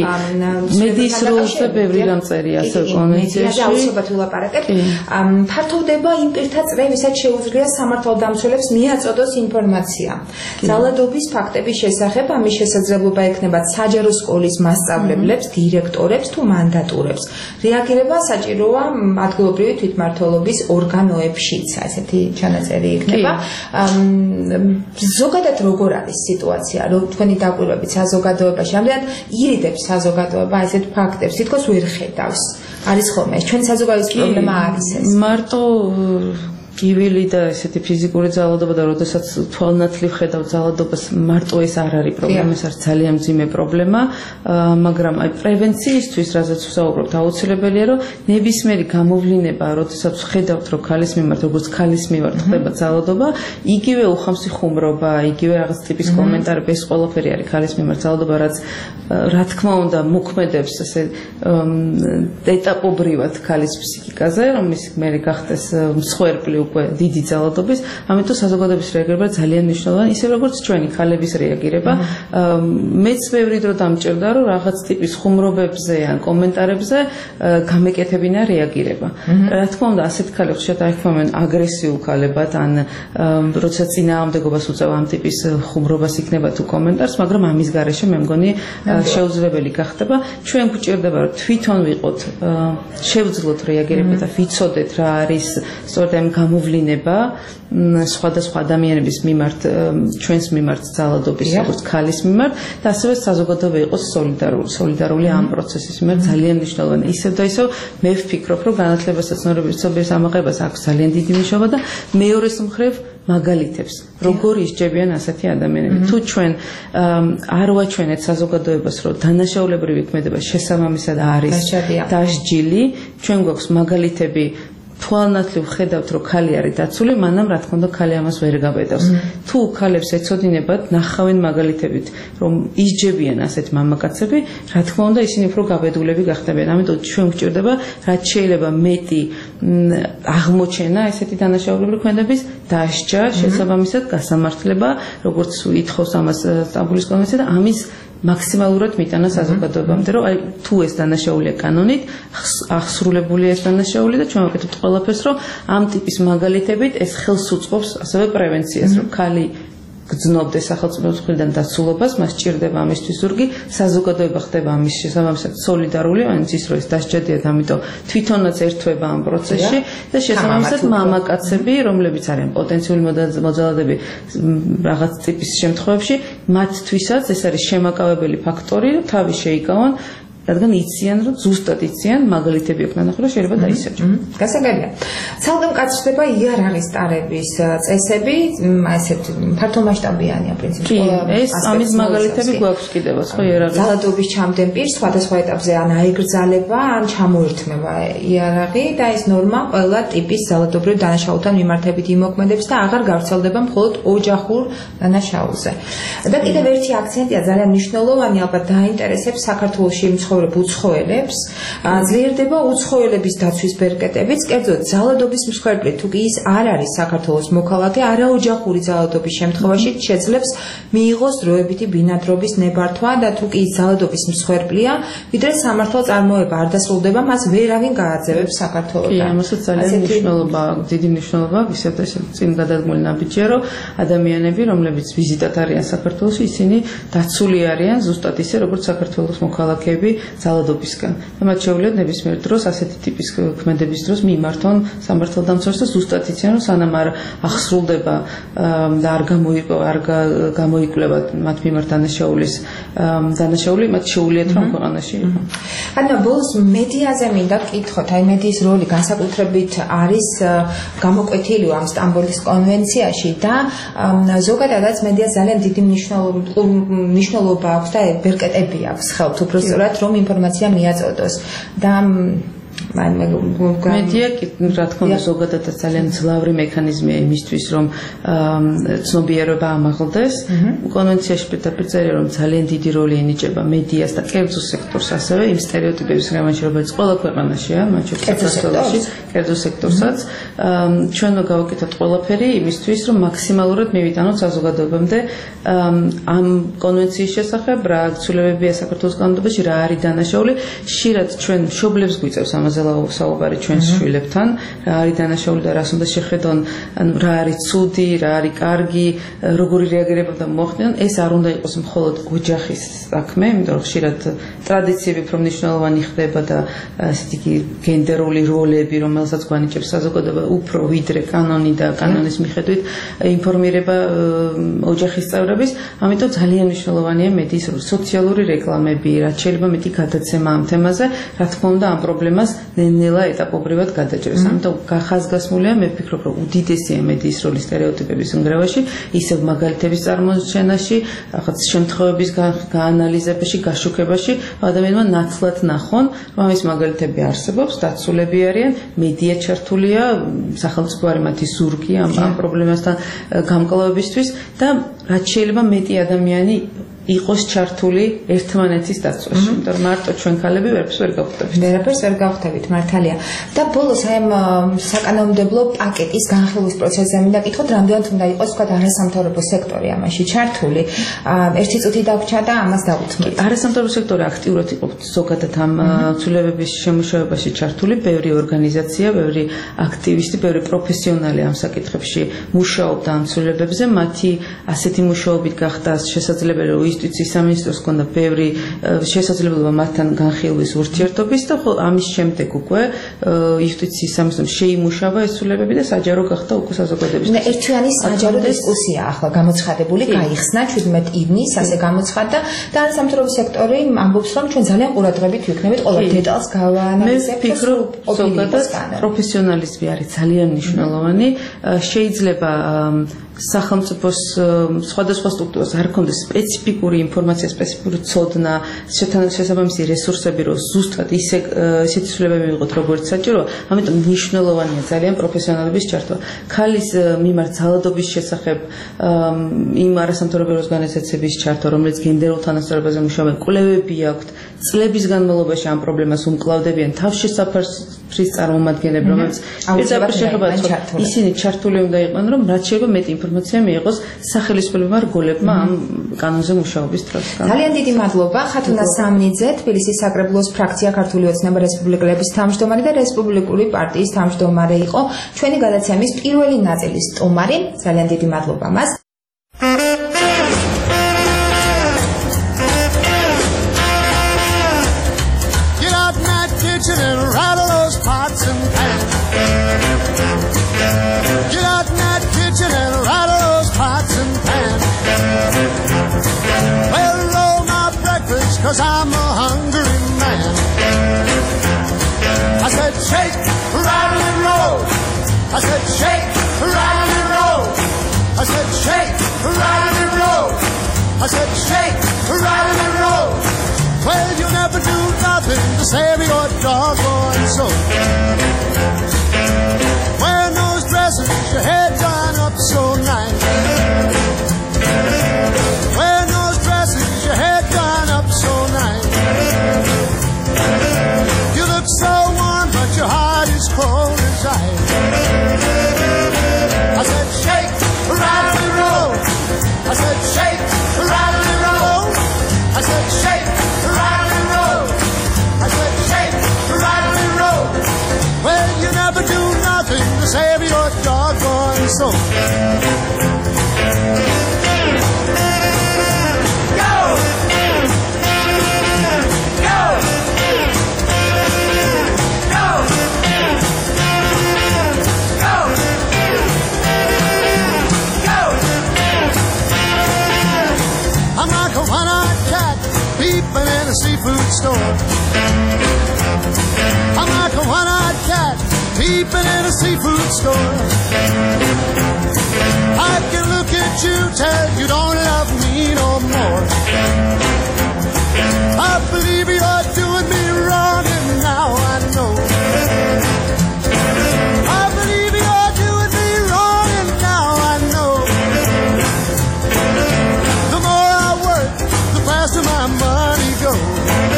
მედიის როლზე ბევრი რამ წერია ასე კონვენციაში. ვილაპარაკებ. ფართოვდება იმ პირთა წრე, ვისაც შეუძლია სამართალდამცველებს მიაწოდოს ინფორმაცია. ძალადობის ფაქტების შესახებ ამის შესაძლებლობა ექნება საჯარო სკოლის მასწავლებლებს, დირექტორებს თუ მანდატურებს. რეაგირება საჭიროა ადგილობრივი თვითმმართველობის ორგანოებშიც, ასეთი ჩანაწერი იქნება. ზოგადად როგორ არის სიტუაცია, რომ თქვენი დაკვირვებით საზოგადოებაში, რამდენად ირიდებს საზოგადოება ესეთ ფაქტებს, თითქოს ვერ ხედავს. არის ხოლმე ეს ჩვენ საზოგადოების პრობლემა არის ეს. მარტო კივილი და ესეთი ფიზიკური ძალადობა და როდესაც თვალნათლივ ხედავ ძალადობას, მარტო ეს არ არის პრობლემა, ეს არის ძალიან მძიმე პრობლემა, მაგრამ აი პრევენციისთვის, რაზეც ვსაუბრობთ, აუცილებელია, რომ ნებისმიერი გამოვლინება, როდესაც ხედავთ, რომ ქალის მიმართ, როგორც ქალის მიმართ ხდება ძალადობა, იგივე უხამსი ხუმრობა, იგივე რაღაც ტიპის კომენტარები, ეს ყველაფერი არის ქალის მიმართ ძალადობა, რაც რა თქმა უნდა მოქმედებს ესე ეტაპობრივად ქალის ფსიქიკაზე, რომ ის მე გახდეს მსხვერპლი უკვე დიდი ძალადობის, ამიტომ საზოგადოების რეაგირება ძალიან მნიშვნელოვანია, ისე როგორც ჩვენი ქალების რეაგირება. მეც ბევრი დრო დამჭირდა, რომ რაღაც ტიპის ხუმრობებზე ან კომენტარებზე გამეკეთებინა რეაგირება. რა თქმა უნდა, ასეთ ქალი ხშირად აიქვამენ აგრესიულ ქალებად, ან როცა წინააღმდეგობას უწევ ამ ტიპის ხუმრობას იქნება თუ კომენტარს, მაგრამ ამის გარეშე მე მგონი შეუძლებელი გახდება. ჩვენ გვჭირდება, რომ თვითონ ვიყოთ, შევძლოთ რეაგირება და ვიცოდეთ რა არის სწორედ ამ გამოვლინება სხვადასხვა ადამიანების მიმართ ჩვენს მიმართ ძალადობის როგორც ქალის მიმართ და ასევე საზოგადოება იყოს სოლიდარული სოლიდარული ამ პროცესის მიმართ ძალიან მნიშვნელოვანია ისევ და ისევ მე ვფიქრობ რომ განათლებასაც ნორვეგიის ამაღებას აქვს ძალიან დიდი მნიშვნელობა და მეორეს მხრივ მაგალითებს როგორ ისჯებიან ასეთი ადამიანები თუ ჩვენ არ ვაჩვენეთ საზოგადოებას რომ დანაშაულებრივი ქმედება შესაბამისად არის დასჯილი ჩვენ გვაქვს მაგალითები თვალნათლივ ხედავთ რომ ქალი არის დაცული მანამ რა თქმა უნდა ქალი ამას ვერ გაბედავს თუ ქალებს ეცოდინებათ ნახავენ მაგალითებით რომ ისჯებიან ასეთ მამაკაცები რა თქმა უნდა ისინი უფრო გაბედულები გახდებიან ამიტომ ჩვენ გვჭირდება რაც შეიძლება მეტი აღმოჩენა ესეთი დანაშაულებრივი ქმედების დასჯა შესაბამისად გასამართლება როგორც ითხოვს ამას სტამბოლის კონვენცია და ამის მაქსიმალურად მიტანა საზოგადოებამდე რომ აი თუ ეს დანაშაულია კანონით აღსრულებულია ეს დანაშაული და ჩვენ ვაკეთებთ ყველაფერს რომ ამ ტიპის მაგალითებით ეს ხელს უწყობს ასევე პრევენციას რომ ქალი გძნობდეს სახელმწიფოს მხრიდან დაცულობას მას ჭირდება ამისთვის ზურგი საზოგადოება ხდება ამის შესაბამისად სოლიდარული ანუ ის რომ ეს დასჯადიათ ამიტომ თვითონაც ერთვება ამ პროცესში და შესაბამისად მამაკაცები რომლებიც არიან პოტენციური მოძალადები რაღაც ტიპის შემთხვევებში მათთვისაც ეს არის შემაკავებელი ფაქტორი რომ თავი შეიკავონ რადგან იციან რომ ზუსტად იციან მაგალითები აქვს ნახო რომ შეიძლება დაისაჯონ. გასაგებია. ცალკე მკაცრდება იარაღის ტარების წესები, ასეთ ფართომასშტაბიანია პრინციპში. ეს ამის მაგალითები გვაქვს კიდევ ხო იარაღის ძალადობის ჩამდენ პირს სხვადასხვა ეტაპზე ან აიგრძალება, ან ჩამოერთმება იარაღი და ეს ნორმა ყველა ტიპის ძალადობრივ დანაშაულთან მიმართებით იმოქმედებს და აღარ გავრცელდება მხოლოდ ოჯახურ დანაშაულზე. და კიდევ ერთი აქცენტია ძალიან მნიშვნელოვანი ალბათ დაინტერესებს საქართველოში უცხოელებს ძლიერდება უცხოელების დაცვის ბერკეტებიც, კერძოდ ძალადობის მსხვერპლი თუ კი ის არ არის საქართველოს მოქალაქე, არაოჯახური ძალადობის შემთხვევაში შეძლებს მიიღოს დროებითი ბინადრობის ნებართვა და თუ კი ის ძალადობის მსხვერპლია, ვიდრე სამართალ წარმოება არ დასრულდება, მას ვერავინ გააძევებს საქართველოსთან. კი, ამასაც ძალიან მნიშვნელობა აქვს, დიდი მნიშვნელობა აქვს, ისევ ეს წინ გადადგმული ნაბიჯია, რომ ადამიანები, რომლებიც ვიზიტად არიან საქართველოში, ისინი დაცული არიან ზუსტად ისე, როგორც საქართველოს მოქალაქეები ძალადობისგან. და მათ შეუძლიათ ნებისმიერ დროს ასეთი ტიპის ქმედების დროს მიმართონ სამართალდამცავს და ზუსტად იციან რომ სანამ არ აღსრულდება და არ გამოიყო არ გამოიკვლება მათ მიმართ დანაშაულის დანაშაული მათ შეუძლიათ რომ ქვეყანაში იყო. ანუ ბოლოს მედიაზე მინდა გკითხოთ, აი მედიის როლი განსაკუთრებით არის გამოკვეთილი ამ სტამბოლის კონვენციაში და ზოგადადაც მედიას ძალიან დიდი მნიშვნელობა აქვს და ბერკეტები აქვს ხელთ უბრალოდ რომ ინფორმაცია მიაწოდოს და მედია კი რა თქმა უნდა ზოგადადაც ძალიან ძლავრი მექანიზმია იმისთვის რომ ცნობიერება ამაღლდეს კონვენციაში პირდაპირ წერია რომ ძალიან დიდი როლი ენიჭება მედიას და კერძო სექტორს ასევე იმ სტერეოტიპების გამაში რომელიც ყველა ქვეყანაშია მათ შორის საქართველოში კერძო სექტორსაც ჩვენ გავაკეთოთ ყველაფერი იმისთვის რომ მაქსიმალურად მივიტანოთ საზოგადოებამდე ამ კონვენციის შესახებ რა ცვლილებებია საქართველოს კანონმდებლობაში რა არის დანაშაული ხშირად ჩვენ მშობლებს გვიწევს ამაზე საუბარი ჩვენს შვილებთან რა არის დანაშაული და რას უნდა შეხედონ რა არის ცუდი რა არის კარგი როგორი რეაგირება და მოხდენ ეს არ უნდა იყოს მხოლოდ ოჯახის საქმე იმიტომ რომ ხშირად ტრადიციები უფრო მნიშვნელოვანი ხდება და ასეთი გენდერული როლები რომელსაც გვანიჭებს საზოგადოება უფრო ვიდრე კანონი და კანონის მიხედვით ინფორმირება ოჯახის წევრების ამიტომ ძალიან მნიშვნელოვანია მედიის სოციალური რეკლამები რაც შეიძლება მეტი გადაცემა ამ თემაზე რა თქმა უნდა ამ პრობლემას ნელა ეტაპობრივად გადაჭერს. ამიტომ გახაზგასმულია მე ვფიქრობ რომ უდიდესია მედიის როლი სტერეოტიპების ნგრევაში, ისევ მაგალითების წარმოჩენაში, რაღაც შემთხვევების გაანალიზებაში, გაშუქებაში, ადამიანმა ნაცვლად ნახონ, რომ ამის მაგალითები არსებობს, დაცულები არიან, მედია ჩართულია, სახელმწიფო არის მათი ზურგი ამ პრობლემასთან გამკლავებისთვის და რაც შეიძლება მეტი ადამიანი იყოს ჩართული ერთმანეთის დაცვაში, იმიტომ რომ მარტო ჩვენ ქალები ვერაფერს ვერ გავხდებით. ვერაფერს ვერ გავხდებით, მართალია. და ბოლოს აი ამ საკანონმდებლო პაკეტის განხილვის პროცესზე მინდა გითხოთ, რამდენად უნდა იყოს თქვა არასამთავრობო სექტორი ამაში ჩართული. ერთი წუთი დაგვრჩა და ამას დავუთმოთ. არასამთავრობო სექტორი აქტიურად იყო ზოგადად ამ ცვლილებების შემუშავებაში ჩართული, ბევრი ორგანიზაცია, ბევრი აქტივისტი, ბევრი პროფესიონალი ამ საკითხებში მუშაობდა ამ ცვლილებებზე, მათი ასეთი მუშაობით გახდა შესაძლებელი იუსტიციის სამინისტროს ჰქონდა ბევრი შესაძლებლობა მათთან განხილვის ურთიერთობის და ამის შემდეგ უკვე იუსტიციის სამინისტრომ შეიმუშავა ეს ცვლილებები და საჯარო გახდა უკვე საზოგადოების. ერთიანი საჯარო დისკუსია ახლა გამოცხადებული, გაიხსნა ჩვიდმეტ ივნისს, ასე გამოცხადდა და სამთავრობო სექტორი ამბობს, რომ ჩვენ ძალიან ყურადღებით ვიქნებით ყველა დეტალს გავაანალიზებთ. მე ვფიქრობ, ზოგადად პროფესიონალიზმი არის ძალიან მნიშვნელოვანი. შეიძლება სახელმწიფოს სხვადასხვა სტრუქტურას არ ქონდეს სპეციფიკური ინფორმაცია, სპეციფიკური ცოდნა, შესაბამისი რესურსები, რომ ზუსტად ისე ისეთი ცვლილებები მიიღოთ, როგორც საჭიროა, ამიტომ მნიშვნელოვანია ძალიან პროფესიონალების ჩართვა. ქალის მიმართ ძალადობის შესახებ იმ არასამთავრობო ორგანიზაციების ჩართვა, რომელიც გენდერულ თანასწორობაზე მუშაობენ, კვლევები აქვთ, წლების განმავლობაში ამ პრობლემას უმკლავდებიან თავშესაფრის წარმომადგენლები, რომელიც პირდაპირ შეხება ისინი ჩართული უნდა იყვნენ, რომ რაც შეიძლება მეტი ინფორმაცია მიიღოს სახელმწიფოებმა რგოლებმა ამ კანონზე მუშაობის დროს. ძალიან დიდი მადლობა ხათუნა სამნიძე, თბილისის საკრებულოს ფრაქცია ქართული ოცნება რესპუბლიკელების თავმჯდომარე და რესპუბლიკური პარტიის თავმჯდომარე იყო ჩვენი გადაცემის პირველი ნაწილის სტუმარი. ძალიან დიდი მადლობა მას. And rattle those pots and pans. Get out in that kitchen and rattle those pots and pans. Well, roll my breakfast, cause I'm a hungry man. I said shake, rattle and roll. I said shake, rattle and roll. I said shake, rattle and roll. I said shake, rattle and roll. Well, you never do nothing to save your doggone soul. Wearing those dresses, your head done up so nice. Wearing those dresses, your head done up so nice. You look so warm, but your heart is cold as ice. I said shake, rattle and roll. I said shake, rattle and roll. I said shake, rattle and roll. I said shake, rattle and roll. Well, you never do nothing to save your doggone soul. Go! Go! Go! Go! Go! I'm like a one-eyed cat peeping in a seafood store. I'm like a one-eyed cat peeping in a seafood store. I can look at you, tell you don't love me no more. I believe you're doing me wrong, and now I know. I believe you're doing me wrong, and now I know. The more I work, the faster my money goes.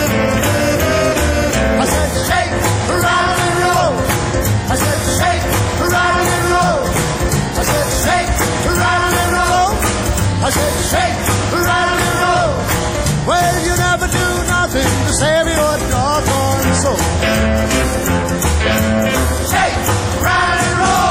I said shake, rattle and roll. I said shake, rattle and roll. I said shake, rattle and roll. I said shake, rattle and roll. Well, you never do nothing to save your doggone soul. Shake, rattle and roll.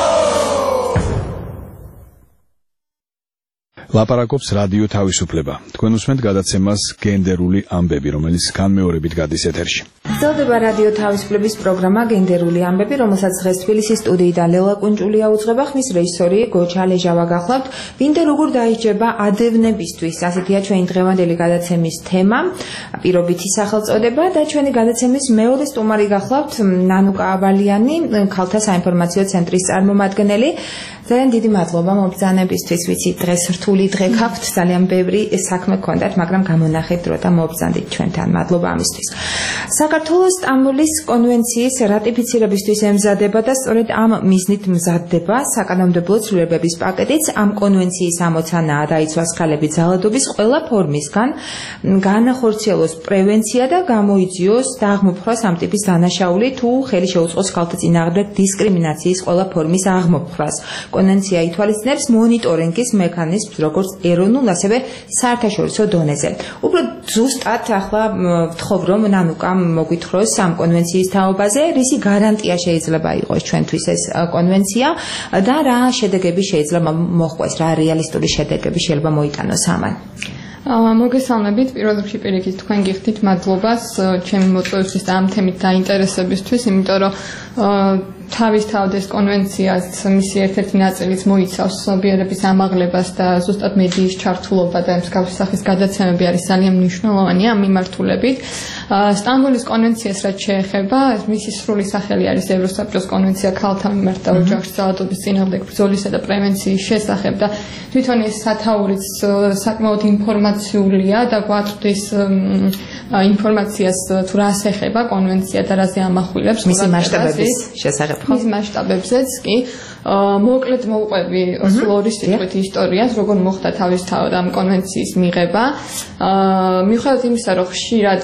ლაპარაკობს რადიო თავისუფლება. თქვენ უსმენთ გადაცემას გენდერული ამბები, რომელიც განმეორებით გადის ეთერში. გრძელდება რადიო თავისუფლების პროგრამა გენდერული ამბები, რომელსაც დღეს თბილისის სტუდიიდან ლელა კუნჭულია უძღვება, ხმის რეჟისორი გოჩა ლეჟავა გახლავთ. ვინდა როგორ დაიჯება ადევნებისთვის, ასეთია ჩვენი დღევანდელი გადაცემის თემა, პირობითი სახელწოდება და ჩვენი გადაცემის მეორე სტუმარი გახლავთ ნანუკა ავალიანი, ქალთა საინფორმაციო ცენტრის წარმომადგენელი. ძალიან დიდი მადლობა მობრძანებისთვის, ვიცი დღეს რთული დღე გაქვთ, ძალიან ბევრი საქმე გქონდათ, მაგრამ გამონახეთ დრო და მობრძანდით ჩვენთან. მადლობა ამისთვის. საქართველოს სტამბოლის კონვენციის რატიფიცირებისთვის ემზადება და სწორედ ამ მიზნით მზადდება საკანონმდებლო ცვლილებების პაკეტიც. ამ კონვენციის ამოცანაა დაიცვას ქალები ძალადობის ყველა ფორმისგან, განახორციელოს პრევენცია და გამოიძიოს და აღმოფხვრას ამ ტიპის დანაშაული, თუ ხელი შეუწყოს ქალთა წინააღმდეგ დისკრიმინაციის ყველა ფორმის აღმოფხვრას. კონვენცია ითვალისწინებს მონიტორინგის მექანიზმს როგორც ეროვნულ, ასევე საერთაშორისო დონეზე. უბრალოდ ზუსტად ახლა ვთხოვ, რომ ნანუკამ მოგვითხროს ამ კონვენციის თაობაზე, რისი გარანტია შეიძლება იყოს ჩვენთვის ეს კონვენცია და რა შედეგები შეიძლება მოჰყვეს, რა რეალისტური შედეგები შეიძლება მოიტანოს ამან. მოგესალმებით, პირველ რიგში პირიქით თქვენ გიხდით მადლობას ჩემი მოწვევისთვის და ამ თემით დაინტერესებისთვის, იმიტომ რომ თავისთავად ეს კონვენციაც მისი ერთ-ერთი ნაწილიც მოიცავს ცნობიერების ამაღლებას და ზუსტად მედიის ჩართულობა და მსგავსი სახის გადაცემები არის ძალიან მნიშვნელოვანი ამ მიმართულებით. სტამბოლის კონვენციას რაც შეეხება, მისი სრული სახელი არის ევროსაბჭოს კონვენცია ქალთა მიმართ და ოჯახში ძალადობის წინააღმდეგ ბრძოლისა და პრევენციის შესახებ და თვითონ ეს სათაურიც საკმაოდ ინფორმაციულია და გვაწვდის ინფორმაციას თუ რას ეხება კონვენცია და რაზე ამახვილებს მისი მასშტაბების შესახებ. მის მასშტაბებზეც კი მოკლედ მოვყვები სულ ორი სიტყვით ისტორიას, როგორ მოხდა თავისთავად ამ კონვენციის მიღება. მიუხედავად იმისა, რომ ხშირად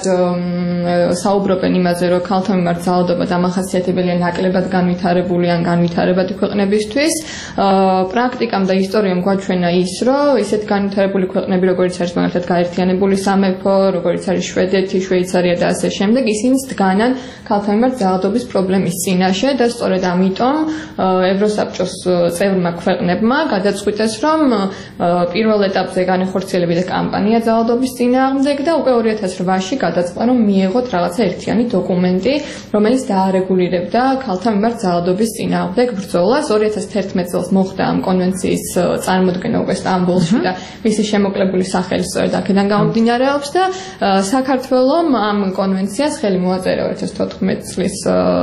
საუბრობენ იმაზე, რომ ქალთა მიმართ ძალადობა დამახასიათებელია ნაკლებად განვითარებული ან განვითარებადი ქვეყნებისთვის, პრაქტიკამ და ისტორიამ გვაჩვენა ის, რომ ისეთ განვითარებული ქვეყნები, როგორიც არის მაგალითად გაერთიანებული სამეფო, როგორიც არის შვედეთი, შვეიცარია და ასე შემდეგ, ისინი დგანან ქალთა მიმართ ძალადობის პრობლემის წინაშე და სწორედ ამიტომ ევროსაბჭოს წევრმა ქვეყნებმა გადაწყვიტეს, რომ პირველ ეტაპზე განეხორციელებიდეს კამპანია ძალადობის წინააღმდეგ და უკვე ორი ათას რვაში გადაწყდა, რომ მიეღოთ რაღაცა ერთიანი დოკუმენტი, რომელიც დაარეგულირებდა ქალთა მიმართ ძალადობის წინააღმდეგ ბრძოლას. ორი ათას თერთმეტ წელს მოხდა ამ კონვენციის წარმოდგენა უკვე სტამბოლში და მისი შემოკლებული სახელი სწორედ აქედან გამომდინარეობს და საქართველომ ამ კონვენციას ხელი მოაწერა ორი ათას თოთხმეტ წლის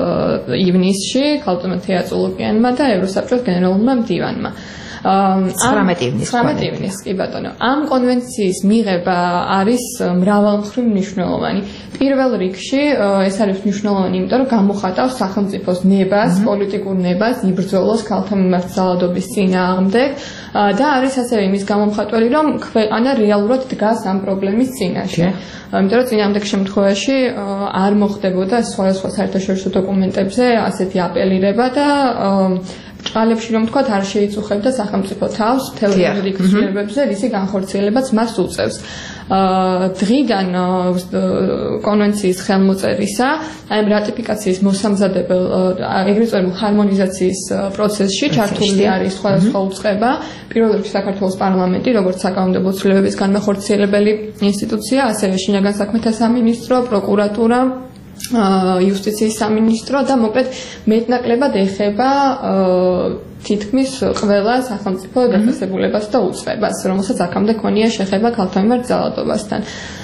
ივნისში ქალბატონმა თეაწულუკიანმა და ევროსაბჭოს გენერალურმა მდივანმა. ცხრამეტ ივნის. ცხრამეტ ივნის, კი ბატონო. ამ კონვენციის მიღება არის მრავალმხრივ მნიშვნელოვანი. პირველ რიგში ეს არის მნიშვნელოვანი, იმიტომ რომ გამოხატავს სახელმწიფოს ნებას, პოლიტიკურ ნებას, იბრძოლოს ქალთა მიმართ ძალადობის წინააღმდეგ და არის ასევე იმის გამომხატველი, რომ ქვეყანა რეალურად დგას ამ პრობლემის წინაშე. იმიტომ რომ წინააღმდეგ შემთხვევაში არ მოხდებოდა სხვადასხვა საერთაშორისო დოკუმენტებზე ასეთი აპელირება და ბრჭყალებში რომ თქვათ არ შეიწუხებდა სახელმწიფო თავს თეორიულ ცვლილებებზე, რისი განხორციელებაც მას უწევს. დღიდან კონვენციის ხელმოწერისა, აი რატიფიკაციის მოსამზადებელ ეგრეთ წოდებული ჰარმონიზაციის პროცესში ჩართული არის სხვადასხვა უწყება. პირველ რიგში საქართველოს პარლამენტი, როგორც საკანონმდებლო ცვლილებების განმახორციელებელი ინსტიტუცია, ასევე შინაგან საქმეთა სამინისტრო, პროკურატურა, იუსტიციის სამინისტრო და მოკლედ მეტნაკლებად ეხება თითქმის ყველა სახელმწიფო დაწესებულებას და უწყებას, რომელსაც აქამდე ქონია შეხება ქალთა მიმართ ძალადობასთან.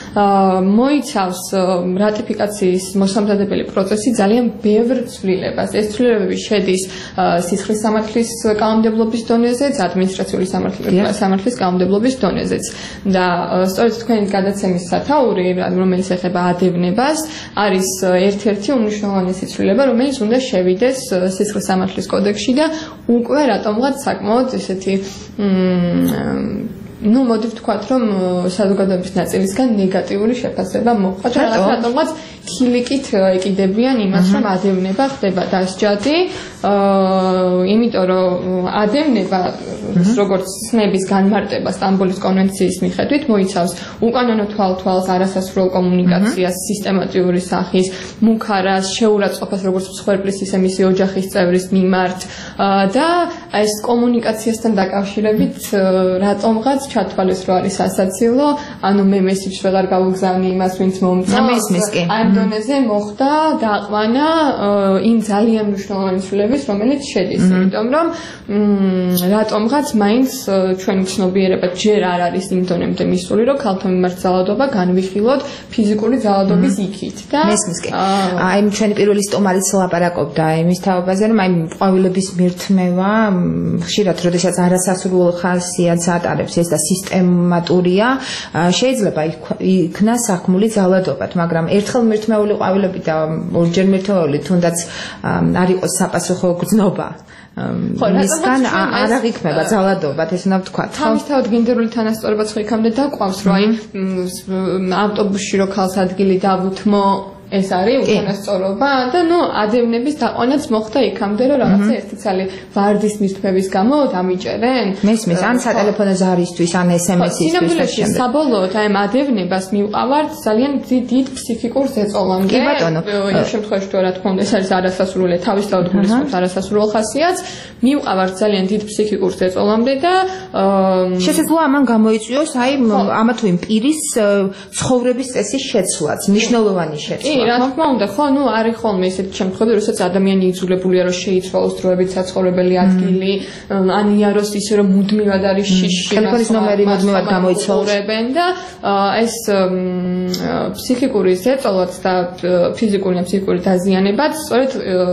მოიცავს რატიფიკაციის მოსამზადებელი პროცესი ძალიან ბევრ ცვლილებას. ეს ცვლილებები შედის სისხლის სამართლის კანონმდებლობის დონეზეც, ადმინისტრაციული სამართლის კანონმდებლობის დონეზეც. და სწორედ თქვენი გადაცემის სათაური, რომელიც ეხება ადევნებას, არის ერთ-ერთი უმნიშვნელოვანესი ცვლილება, რომელიც უნდა შევიდეს სისხლის სამართლის კოდექსში და უკვე რატომღაც საკმაოდ ესეთი ну, მოდი ვთქვათ, რომ საზოგადოების ნაწილისგან ნეგატიური შეფასება მოყვა და რატომღაც ხილიკით ეკიდებიან იმას, რომ ადევნება ხდება დასჯადი, იმიტომ რომ ადევნება როგორც ცნების განმარტება სტამბოლის კონვენციის მიხედვით მოიცავს უკანონო თვალთვალს, არასასრულ კომუნიკაციას, სისტემატიური სახის, მუქარას, შეურაცხყოფას როგორც მსხვერპლის, ისე მისი ოჯახის წევრის მიმართ და ეს კომუნიკაციასთან დაკავშირებით რატომღაც ჩათვალეს, რომ არის ასაცილო, ანუ მე მესიბს ვეღარ გავუგზავნი იმას, ვინც მომწონს. ამ დონეზე მოხდა დაყვანა იმ ძალიან მნიშვნელოვანი ცვლილების, რომელიც შედის, იმიტომ რომ რატომღაც მაინც ჩვენი ცნობიერება ჯერ არ არის იმ დონემდე მისული, რომ ქალთა მიმართ ძალადობა განვიხილოთ ფიზიკური ძალადობის იქით და მესმის კი. აი ჩვენი პირველი სტომარიც ლაპარაკობდა იმის თაობაზე, რომ აი ყვავილების მირთმევა ხშირად როდესაც არასასრულ ხასიათს ატარებს ეს და სისტემატურია, შეიძლება იქნას საქმული ძალადობად, მაგრამ ერთხელ მირთმეული ყვავილები და ორჯერ მირთმეული თუნდაც არ იყოს საპასუხო გზნობა. მისგან არ აღიქმება ძალადობად, ეს უნდა ვთქვათ. თავისთავად გენდერული თანასწორობაც ხო იქამდე დაყვავს, რომ აი ავტობუსში რო ქალს ადგილი დავუთმო ეს არის უკანასწორობა და ნუ ადევნების დაყვანაც მოხდა იქამდე რომ რაღაცა ერთი ცალი ვარდის მისთმების გამო დამიჭერენ მესმის ან სატელეფონო ზარისთვის ან ეს ემ ეს-ისთვის და სინამდვილეში საბოლოოდ აი ამ ადევნებას მივყავართ ძალიან დიდ ფსიქიკურ ზეწოლამდე კი ბატონო იმ შემთხვევაში თუ რა თქმა უნდა ეს არის არასასრული თავისთავად გულისხმობს არასასრულ ხასიათს მივყავართ ძალიან დიდ ფსიქიკურ ზეწოლამდე და შესაძლოა ამან გამოიწვიოს აი ამა თუ იმ პირის ცხოვრების წესის შეცვლაც მნიშვნელოვანი შეცვლა კი რა თქმა უნდა ხო ნუ არის ხოლმე ესეთი შემთხვევები როდესაც ადამიანი იძულებულია რომ შეიცვალოს დროებით საცხოვრებელი ადგილი ან იაროს ისე რომ მუდმივად არის შიში ტელეფონის ნომერი მუდმივად გამოიცვალოს და ეს ფსიქიკური ზეწოლაც და ფიზიკური და ფსიქიკური დაზიანებაც სწორედ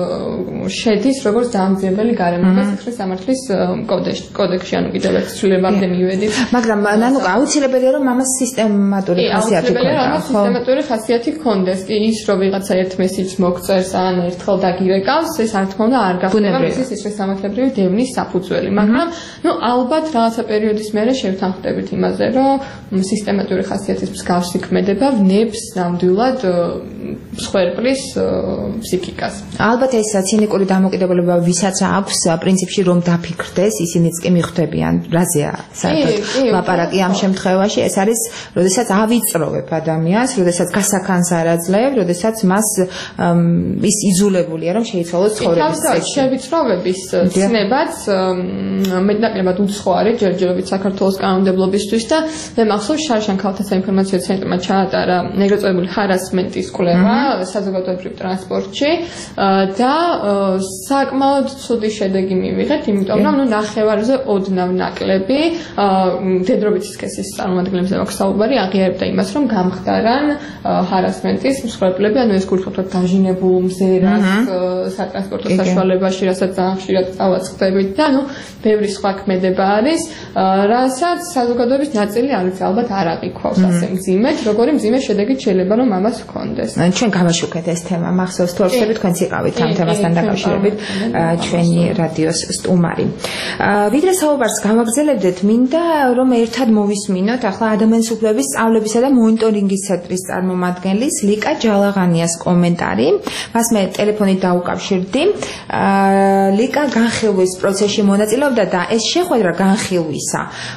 შედის როგორც დამძიმებელი გარემოება სიხლის სამართლის კოდექსში ანუ კიდევ ერთ ცვლილებამდე მივედით მაგრამ ნანუ აუცილებელია რომ ამას სისტემატური ხასიათი ქონდეს ხო სისტემატური ხასიათი ქონდეს კი ის რომ ვიღაცა ერთ მესიჯს მოგწერს ან ერთხელ დაგირეკავს ეს არ თქმა უნდა არ გახდება მისი სიხლის სამართლებრივი დევნის საფუძველი მაგრამ ნუ ალბათ რაღაცა პერიოდის მერე შევთანხმდებით იმაზე რომ სისტემატური ხასიათის მსგავსი ქმედება ვნებს ნამდვილად მსხვერპლის ფსიქიკას ალბათ ეს ცინიკური დამოკიდებულება ვისაც აქვს პრინციპში რომ დაფიქრდეს ისინიც კი მიხვდებიან რაზეა საერთოდ ლაპარაკი ამ შემთხვევაში ეს არის როდესაც ავიწროვებ ადამიანს როდესაც გასახანს არ აძლევ როდესაც მას ის იძულებულია რომ შეიცვალოს ცხოვრების წესი შევიწროვების ცნებაც მეტნაკლებად უცხო არის ჯერჯერობით საქართველოს კანონმდებლობისთვის და მე მახსოვს შარშან ქალთა საინფორმაციო ცენტრმა ჩაატარა ეგრეთ ჰარასმენტის კვლევა საზოგადოებრივ ტრანსპორტში და საკმაოდ ცუდი შედეგი მივიღეთ იმიტომ რომ ნუ ნახევარზე ოდნავ ნაკლები დედრობითი სქესის წარმომადგენლებზე აქვს საუბარი აღიარებდა იმას რომ გამხდარან ჰარასმენტის მსხვერპლები ანუ ეს გულწრფელად დაჟინებულ მზერას სატრანსპორტო საშუალებაში რასაც ძალიან ხშირად წავაწყდებით და ნუ ბევრი სხვა ქმედება არის რასაც საზოგადოების ნაწილი არის ალბათ არ აღიქვავს ასე მძიმედ როგორი მძიმე შედეგი შეიძლება რომ ამას ჰქონდეს ჩვენ გავაშუქეთ ეს თემა მახსოვს თუ არსებით თქვენც იყავით ამ თემასთან დაკავშირებით ჩვენი რადიოს სტუმარი ვიდრე საუბარს გავაგრძელებდეთ მინდა რომ ერთად მოვისმინოთ ახლა ადამიანის უფლებების სწავლებისა და მონიტორინგის ცენტრის წარმომადგენლის ლიკა ჯალაღანიას კომენტარი მას მე ტელეფონით დაუკავშირდი ლიკა განხილვის პროცესში მონაწილეობდა და ეს შეხვედრა განხილვისა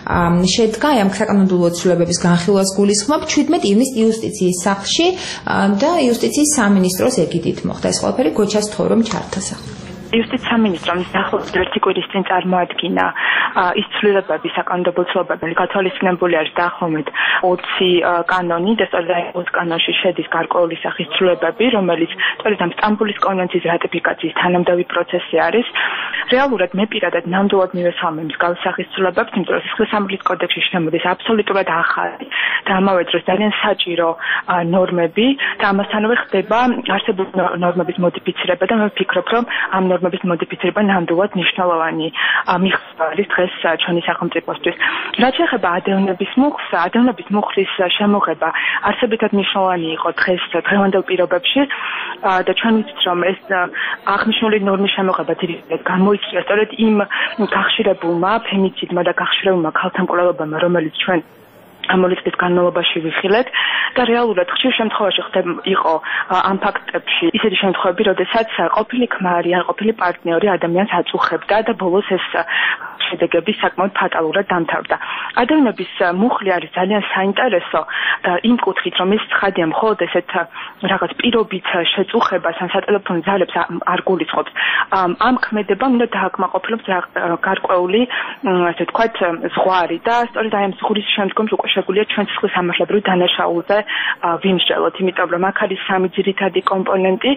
შედგა ამ საკანონმდებლო ცვლილებების განხილვას გულისხმობ ჩვიდმეტ ივნისს იუსტიციის სახლში და იუსტიციის სამინისტროს ეგიდით მოხდა ეს ყველაფერი გოჩას თორომ ჩართასა იუსტიციის სამინისტრომ დაახლოებით ერთი კვირის წინ წარმოადგინა ის ცვლილებები საკანონმდებლო ცვლილებები გათვალისწინებული არის დაახლოებით ოცი კანონი და სწორედ ოცი კანონში შედის გარკვეული სახის ცვლილებები რომელიც სწორედ ამ სტამბოლის კონვენციის რატიფიკაციის თანამდები პროცესი არის რეალურად მე პირადად ნამდვილად მივესალმე მსგავსი სახის ცვლილებებს იმიტომ რომ სიხლის სამართლის კოდექსში შემოდის აბსოლუტურად ახალი და ამავე დროს ძალიან საჭირო ნორმები და ამასთანავე ხდება არსებული ნორმების მოდიფიცირება და მე ვფიქრობ რომ ამ ნორმების მოდიფიცირება ნამდვილად მნიშვნელოვანი მიღწევა არის დღეს ჩვენი სახელმწიფოსთვის. რაც შეეხება ადევნების მუხლს, ადევნების მუხლის შემოღება არსებითად მნიშვნელოვანი იყო დღეს დღევანდელ პირობებში და ჩვენ ვიცით რომ ეს აღნიშნული ნორმის შემოღება ძირითადად გამოიწვია სწორედ იმ გახშირებულმა ფემიციდმა და გახშირებულმა ქალთა მკვლელობამ რომელიც ჩვენ ამავე წლის განმავლობაში ვიხილეთ და რეალურად ხშირ შემთხვევაში ხდება იყო ამ ფაქტებში ისეთი შემთხვევები, როდესაც ყოფილი ქმარი ან ყოფილი პარტნიორი ადამიანს აწუხებდა და ბოლოს ეს შედეგები საკმაოდ ფატალურად დამთავრდა. ადევნების მუხლი არის ძალიან საინტერესო იმ კუთხით, რომ ეს ცხადია მხოლოდ ესეთ რაღაც პირობით შეწუხებას ან სატელეფონო ძალებს არ გულისხმობს. ამ ქმედებამ უნდა დააკმაყოფილოს გარკვეული ასე ვთქვათ ზღვარი და სწორედ აი ამ ზღვრის შემდგომ უკვე შეგვიძლია ჩვენ სიხლის სამართლებრივ დანაშაულზე ვიმსჯელოთ, იმიტომ რომ აქ არის სამი ძირითადი კომპონენტი.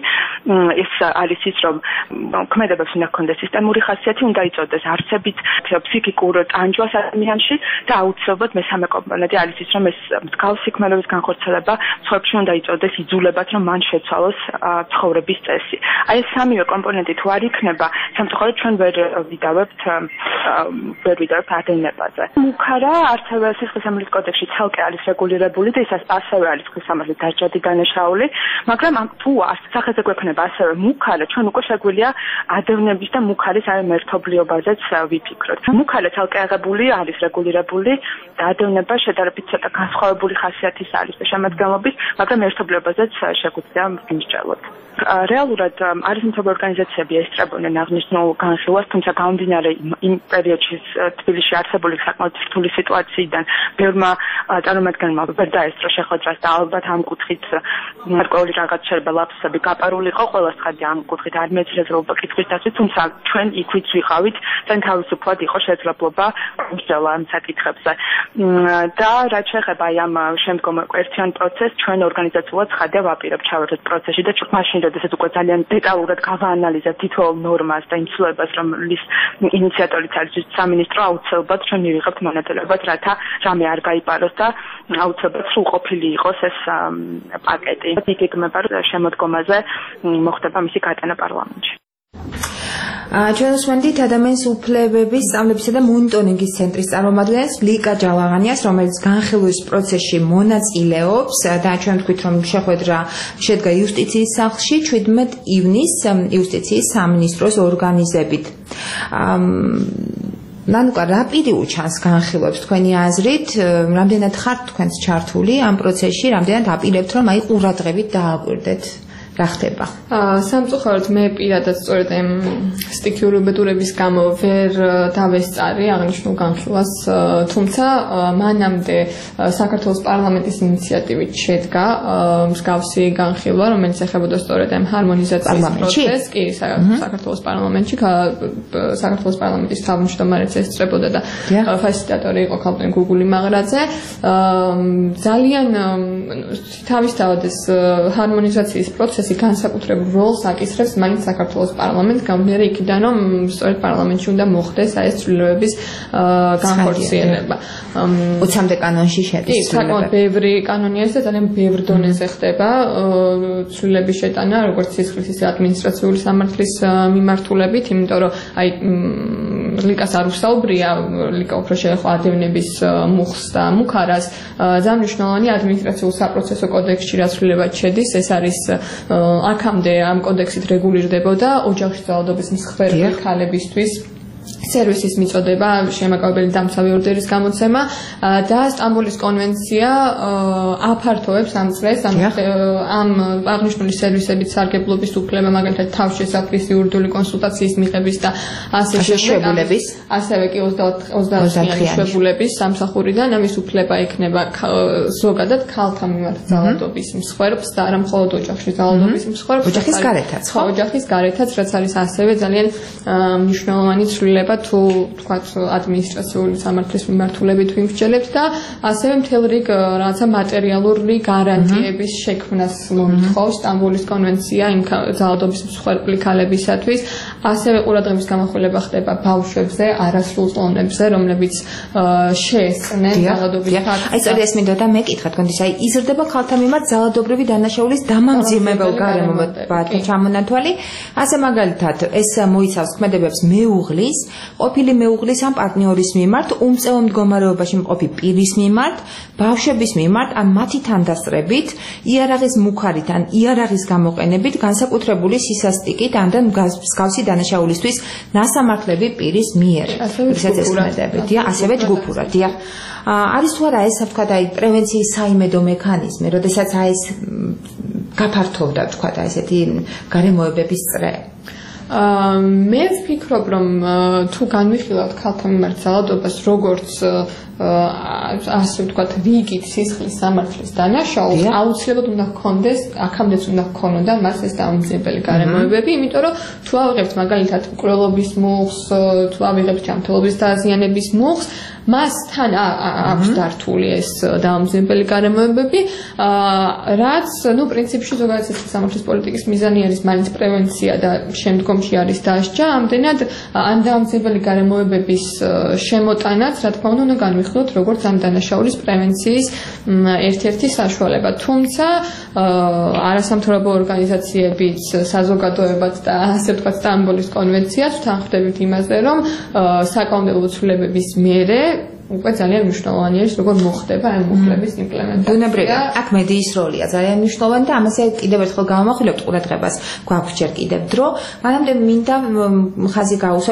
ეს არის ის, რომ ქმედებებს უნდა ჰქონდეს სისტემური ხასიათი, უნდა იწოდეს არსებით ფსიქიკურ ტანჯვას ადამიანში და აუცილებლად მესამე კომპონენტი არის ის, რომ ეს მსგავსი ქმედების განხორციელება სხვებში უნდა იწოდეს იძულებად, რომ მან შეცვალოს ცხოვრების წესი. აი ეს სამივე კომპონენტი თუ არ იქნება, სამწუხაროდ ჩვენ ვერ ვიდავებთ ვერ ვიდავებთ ადევნებაზე. მუქარა ასევე სიხლის სამართლის კოდექსში ცალკე არის რეგულირებული და ის ასევე არის სიხლის სამართლის დასჯადი დანაშაული, მაგრამ თუ სახეზე გვექნება ასევე მუქარა, ჩვენ უკვე შეგვიძლია ადევნების და მუქარის აი მერთობლიობაზეც ვიფიქროთ. მუქარა ცალკე აღებული არის რეგულირებული და ადევნება შედარებით ცოტა განსხვავებული ხასიათის არის და შემადგენლობის, მაგრამ ერთობლიობაზეც შეგვიძლია ვიმსჯელოთ. რეალურად არის მთელი ორგანიზაციები ესწრებოდნენ აღნიშნულ განხილვას, თუმცა გამომდინარე იმ პერიოდში თბილისში არსებული საკმაოდ რთული სიტუაციიდან ბევრმა წარმომადგენელმა ვერ დაესწრო შეხვედრას და ალბათ ამ კუთხით გარკვეული რაღაც შეიძლება ლაფსები გაპარული იყო ყველა ცხადი ამ კუთხით არ მეცრეძლობა კითხვის დასვით, თუმცა ჩვენ იქვით ვიყავით, თან თავისუფლად იყო შესაძლებლობა ვიმსჯელა ამ საკითხებზე. და რაც შეეხება ამ შემდგომ ერთიან პროცესს, ჩვენ ორგანიზაციულად ცხადია ვაპირებთ ჩავერთოთ პროცესში და მაშინ როდესაც უკვე ძალიან დეტალურად გავაანალიზებთ თითოეულ ნორმას და იმ ცვლილებას, რომლის ინიციატორიც არის სამინისტრო, აუცილებლად ჩვენ მივიღებთ მონაწილეობას, რათა რამე არ გაიპაროს და აუცილებლად სრულყოფილი იყოს ეს პაკეტი. იგეგმება, რომ შემოდგომაზე მოხდება მისი გატანა პარლამენტში. ჩვენ ვსმენდით ადამიანის უფლებების სწავლებისა და მონიტორინგის ცენტრის წარმომადგენელს ლიკა ჯავაღანიას, რომელიც განხილვის პროცესში მონაწილეობს და ჩვენ ვთქვით, რომ შეხვედრა შედგა იუსტიციის სახლში შვიდმეტ ივნისს იუსტიციის სამინისტროს ორგანიზებით. ნანუკა, რა პირი უჩანს განხილვებს თქვენი აზრით? რამდენად ხართ თქვენს ჩართული ამ პროცესში? რამდენად აპირებთ, რომ აი ყურადღებით დააკვირდეთ? რა ხდება? სამწუხაროდ მე პირადად სწორედ ამ სტიქიური უბედურების გამო ვერ დავესწარი აღნიშნულ განხილვას, თუმცა მანამდე საქართველოს პარლამენტის ინიციატივით შედგა მსგავსი განხილვა, რომელიც ეხებოდა სწორედ ამ ჰარმონიზაციის პროცესს, კი, საქართველოს პარლამენტში, საქართველოს პარლამენტის თავმჯდომარეც ესწრებოდა და ფასილიტატორი იყო ქალბატონი გუგული მაღრაძე. ძალიან თავისთავად ეს ჰარმონიზაციის პროცესი განსაკუთრებულ როლს აკისრებს მაინც საქართველოს პარლამენტს, გამომდინარე იქიდან, რომ სწორედ პარლამენტში უნდა მოხდეს ეს ცვლილებების განხორციელება. ოცამდე კანონში შედის. კი, საკმაოდ ბევრი კანონი არის და ძალიან ბევრ დონეზე ხდება ცვლილების შეტანა, როგორც სისხლის, ისე ადმინისტრაციული სამართლის მიმართულებით, იმიტომ რომ აი ლიკას არ უსაუბრია, ლიკა უფრო შეეხო ადევნების მუხლს და მუქარას, ძალიან მნიშვნელოვანი ადმინისტრაციულ საპროცესო კოდექსში რა ცვლილებაც შედის, ეს არის აქამდე ამ კოდექსით რეგულირდებოდა ოჯახში ძალადობის მსხვერპლი ქალებისთვის სერვისის მიწოდება, შემაკავებელი დამცავი ორდერის გამოცემა და სტამბოლის კონვენცია აფართოვებს ამ წრეს ამ აღნიშნული სერვისებით სარგებლობის უფლება, მაგალითად თავშესაფრის იურიდიული კონსულტაციის მიღების და ასე შეშებულების, ასევე კი ოცდაოთხიანი შეშებულების სამსახურიდან ამის უფლება ექნება ზოგადად ქალთა მიმართ ძალადობის მსხვერპლს და არა მხოლოდ ოჯახში ძალადობის მსხვერპლს, ოჯახის გარეთაც, ხო, ოჯახის გარეთაც, რაც არის ასევე ძალიან მნიშვნელოვანი ცვლილება თუ თქვათ ადმინისტრაციული სამართლის მიმართულებით ვიმსჯელებთ და ასევე მთელ რიგ რაღაცა მატერიალური გარანტიების შექმნას მომთხოვს სტამბოლის კონვენცია იმ ძალადობის მსხვერპლი ქალებისათვის, ასევე ყურადღების გამახვილება ხდება ბავშვებზე, არასრულწლოვნებზე, რომლებიც შეესწნენ ძალადობის ფაქტს. აი სწორედ ეს მინდოდა მეკითხა თქვენთვის, აი იზრდება ქალთა მიმართ ძალადობრივი დანაშაულის დამამძიმებელ გარემოებად ჩამონათვალი, ასე მაგალითად ეს მოიცავს ქმედებებს მეუღლის, ყოფილი მეუღლის ან პარტნიორის მიმართ, უმწევო მდგომარეობაში მყოფი პირის მიმართ, ბავშვების მიმართ, ან მათი თანდასწრებით, იარაღის მუქარით ან იარაღის გამოყენებით, განსაკუთრებული სისასტიკით ან მსგავსი დანაშაულისთვის ნასამართლები პირის მიერ. ისაც ეს ქმედებებია, ასევე ჯგუფურად, დიახ. არის თუ არა ეს ვთქვათ, აი პრევენციის საიმედო მექანიზმი, როდესაც აი ეს გაფართოვდა, ვთქვათ, აი ესეთი გარემოებების წრე. მე ვფიქრობ, რომ თუ განვიხილავთ ქალთა მიმართ ძალადობას როგორც ასე ვთქვათ, რიგით სისხლის სამართლის დანაშაულს, აუცილებლად უნდა ჰქონდეს, აქამდეც უნდა ჰქონოდა მას ეს დამამძიმებელი გარემოებები, იმიტომ რომ თუ ავიღებთ მაგალითად მკვლელობის მუხლს, თუ ავიღებთ ჯანმრთელობის დაზიანების მუხლს, მასთან აქვს დართული ეს დამამძიმებელი გარემოებები, რაც, ну, პრინციპში ზოგადად სისხლის სამართლის პოლიტიკის მიზანი არის მაინც პრევენცია და შემდგომში არის დასჯა, ამდენად ამ დამამძიმებელი გარემოებების შემოტანაც, რა თქმა უნდა, უნდა განვიხილოთ როგორც ამ დანაშაულის პრევენციის ერთ-ერთი საშუალება. თუმცა არასამთავრობო ორგანიზაციებიც, საზოგადოებაც და ასე ვთქვათ, სტამბოლის კონვენციაც ვთანხმდებით იმაზე, რომ საკანონმდებლო ცვლილებების მერე უკვე ძალიან მნიშვნელოვანი არის, როგორ მოხდება ამ უფლების იმპლემენტაცია. ბუნებრივია, აქ მედიის როლია ძალიან მნიშვნელოვანი და ამაზე კიდევ ერთხელ გავამახვილებთ ყურადღებას, გვაქვს ჯერ კიდევ დრო. მანამდე მინდა ხაზი გაუსვა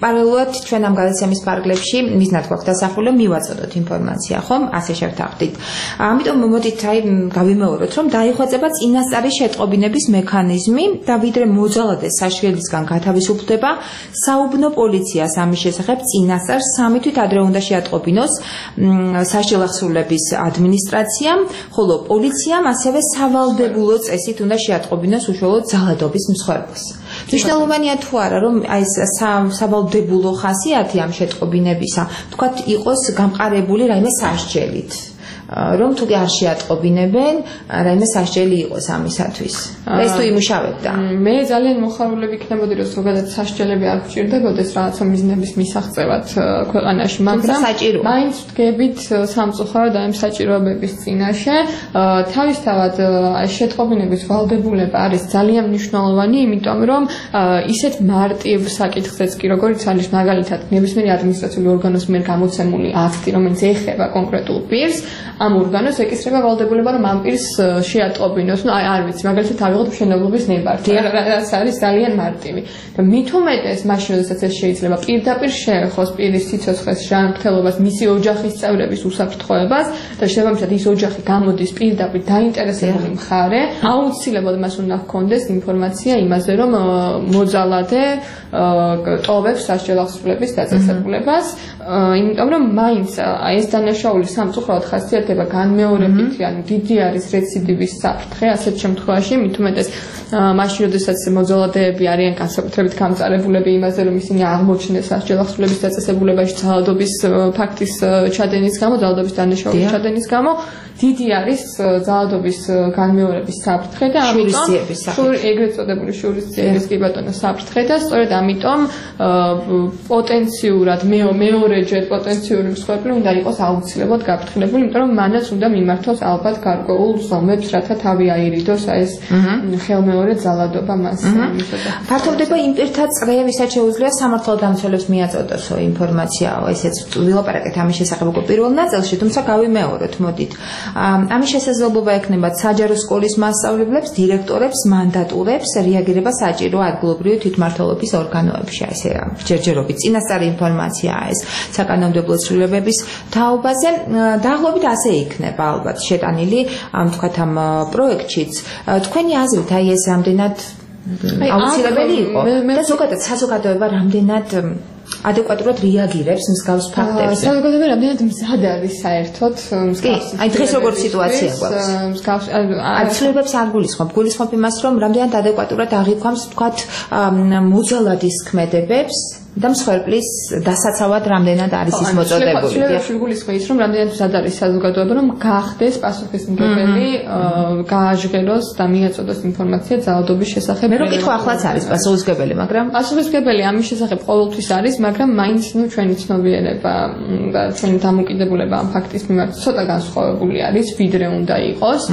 პარალელურად ჩვენ ამ გადაცემის ფარგლებში მიზნად გვაქვს დასახული მივაწოდოთ ინფორმაცია, ხომ? ასე შევთანხმდით. ამიტომ მოდით აი გავიმეოროთ, რომ დაიხვეწება წინასწარი შეტყობინების მექანიზმი და ვიდრე მოძალადეს საშუალებისგან გათავისუფლდება, საუბნო პოლიციას ამის შესახებ წინასწარ სამი თვით ადრე უნდა შეატყობინოს საშილახსრულების ადმინისტრაციამ, ხოლო პოლიციამ ასევე სავალდებულო წესით უნდა შეატყობინოს უშუალოდ ძალადობის მსხვერპლს. მნიშვნელოვანია თუ არა, რომ აი ეს სავალდებულო ხასიათი ამ შეტყობინებისა, თქვათ, იყოს გამყარებული რაიმე სასჯელით. რომ თუკი არ შეატყობინებენ, რაიმე სასჯელი იყოს ამისათვის. ეს თუ იმუშავებდა. მე ძალიან მოხარულები ვიქნებოდი, რომ ზოგადად სასჯელები არ გვჭირდებოდეს რაღაცა მიზნების მისაღწევად ქვეყანაში, მაგრამ მაინც ვდგებით სამწუხაროდ ამ საჭიროებების წინაშე. თავისთავად შეტყობინების ვალდებულება არის ძალიან მნიშვნელოვანი, იმიტომ რომ ისეთ მარტივ საკითხზეც კი როგორც არის მაგალითად ნებისმიერი ადმინისტრაციული ორგანოს მიერ გამოცემული აქტი, რომელიც ეხება კონკრეტულ პირს, ამ ორგანოს ეკისრება ვალდებულება, რომ ამ პირს შეატყობინოს. ნუ აი არ ვიცი, მაგალითად ავიღოთ მშენებლობის ნებართვა, რაც არის ძალიან მარტივი. და მით უმეტეს მაშინ, როდესაც ეს შეიძლება პირდაპირ შეეხოს პირის სიცოცხლეს, ჟანმრთელობას, მისი ოჯახის წევრების უსაფრთხოებას და შესაბამისად ის ოჯახი გამოდის პირდაპირ დაინტერესებული მხარე, აუცილებლად მას უნდა ჰქონდეს ინფორმაცია იმაზე, რომ მოძალადე ტოვებს სასჯელახსრულების დაწესებულებას, იმიტომ რომ მაინც ეს დანაშაული სამწუხაროდ ხასიათდება განმეორებითი, ანუ დიდი არის რეციდივის საფრთხე ასეთ შემთხვევაში, მით უმეტეს მაშინ, როდესაც მოძალადეები არიან განსაკუთრებით გამწარებულები იმაზე, რომ ისინი აღმოჩნდეს სასჯელახსრულების დაწესებულებაში ძალადობის ფაქტის ჩადენის გამო, ძალადობის დანაშაულის ჩადენის გამო, დიდი არის ძალადობის განმეორების საფრთხე და ამიტომ ეგრეთ წოდებული შურისძიების კი ბატონო საფრთხე და სწორედ ამიტომ პოტენციურად მეორეჯერ პოტენციური მსხვერპლი უნდა იყოს აუცილებლად გაფრთხილებული, იმიტომ რომ მანაც უნდა მიმართოს ალბათ გარკვეულ ზომებს, რათა თავი აირიდოს აი ეს ხელმეორე ძალადობა მას. ფართოვდება იმ პირთა წრე, ვისაც შეუძლია სამართალდამცველებს მიაწოდოსო ინფორმაცია, ესეც ვილაპარაკეთ ამის შესახებ უკვე პირველ ნაწილში, თუმცა გავიმეოროთ, მოდით. ამის შესაძლებლობა ექნება საჯარო სკოლის მასწავლებლებს, დირექტორებს, მანდატურებს რეაგირება საჭირო ადგილობრივი თვითმმართველობის ორგანოებში, ესე ჯერჯერობით წინასწარი ინფორმაციაა ეს საკანონმდებლო ცვლილებების თაობაზე. დაახლოებით ასე იქნება ალბათ შეტანილი ამ თქვათ ამ პროექტშიც. თქვენი აზრით აი ეს რამდენად აუცილებელი იყო და ზოგადად საზოგადოება რამდენად ადეკვატურად რეაგირებს მსგავს ფაქტებზე. საზოგადოება რამდენად მზად არის საერთოდ მსგავს. აი დღეს როგორ სიტუაცია გვაქვს? მსგავს აცვლებებს არ გულისხმობ. გულისხმობ იმას, რომ რამდენად ადეკვატურად აღიქვამს თქვათ მოძალადის ქმედებებს და მსხვერპლის დასაცავად რამდენად არის ის მოწოდებული. ცვლილებებში გულისხმობ ის, რომ რამდენად მზად არის საზოგადოება, რომ გახდეს პასუხისმგებელი, გააჟღეროს და მიაწოდოს ინფორმაცია ძალადობის შესახებ. მე რო კითხვა ახლაც არის პასუხისმგებელი, მაგრამ პასუხისმგებელი ამის შესახებ ყოველთვის არის, მაგრამ მაინც ნუ ჩვენი ცნობიერება და ჩვენი დამოკიდებულება ამ ფაქტის მიმართ ცოტა განსხვავებული არის, ვიდრე უნდა იყოს.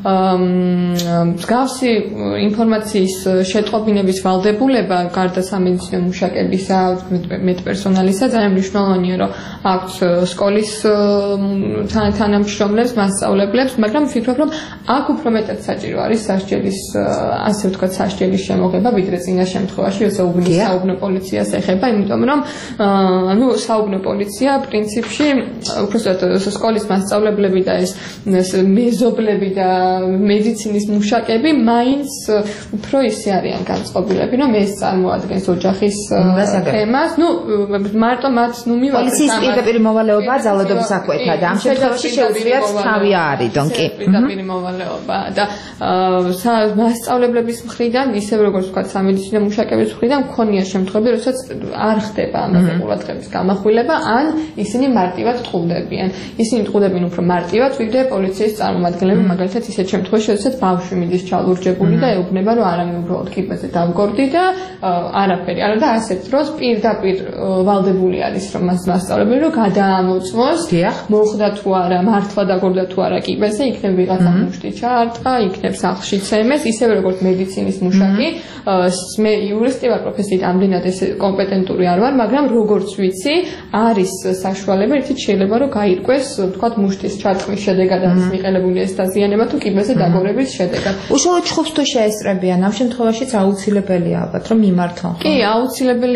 მსგავსი ინფორმაციის შეტყობინების ვალდებულება გარდა სამედიცინო მუშაკებისა მეტ პერსონალისა ძალიან მნიშვნელოვანია, რომ აქვს სკოლის თანამშრომლებს, მასწავლებლებს, მაგრამ ვფიქრობ, რომ აქ უფრო მეტად საჭირო არის სასჯელის, ასე ვთქვათ, სასჯელის შემოღება, ვიდრე წინა შემთხვევაში, როცა საუბნო პოლიციას ეხება, იმიტომ რომ ანუ საუბნო პოლიცია პრინციპში უბრალოდ სკოლის მასწავლებლები და ეს მეზობლები და მედიცინის მუშაკები მაინც უფრო ისე არიან განწყობილები, რომ ეს წარმოადგენს ოჯახის თემას. ნუ მარტო მათ ნუ მივაკეთეთ პოლიციის პირდაპირ მოვალეობა ძალადობის აკვეთა და ამ შემთხვევაში შეუძლიათ თავი აარიდონ კი. პირდაპირ მოვალეობა და მასწავლებლების მხრიდან, ისევ როგორც ვთქვათ, სამედიცინო მუშაკების მხრიდან მქონია შემთხვევები, როდესაც არ ხდება ამაზე ყურადღების გამახვილება, ან ისინი მარტივად ტყუდებიან. ისინი ტყუდებიან უფრო მარტივად, ვიდრე პოლიციის წარმომადგენლები, მაგალითად ისეთ შემთხვევაში, როდესაც ბავშვი მიდის ჩალურჯებული და ეუბნება, რომ არა მე უბრალოდ კიბეზე დავგორდი და არაფერი. არა და ასეთ დროს პირდაპირ ვალდებული არის, რომ მას მასწავლებელი რომ გადაამოწმოს, მოხდა თუ არა, მართლა დაგორდა თუ არა კიბეზე, იქნებ ვიღაცა მუშტი ჩაარტყა, იქნებ სახლში ცემეს, ისევე როგორც მედიცინის მუშაკი. მე იურისტი ვარ პროფესიით, ამდენად ეს კომპეტენტური არ ვარ, მაგრამ როგორც ვიცი, არის საშუალება, ერთით შეიძლება რომ გაირკვეს, ვთქვათ, მუშტის ჩარტყმის შედეგად არის მიყოლებული ეს დაზიანება თუ კიბეზე დაგორების შედეგად. უშუალოდ ჩხუბს თუ შეესწრებიან, ამ შემთხვევაშიც აუცილებელია ალბათ, რომ მიმართონ. კი, აუცილებელი არის. ნამდვილად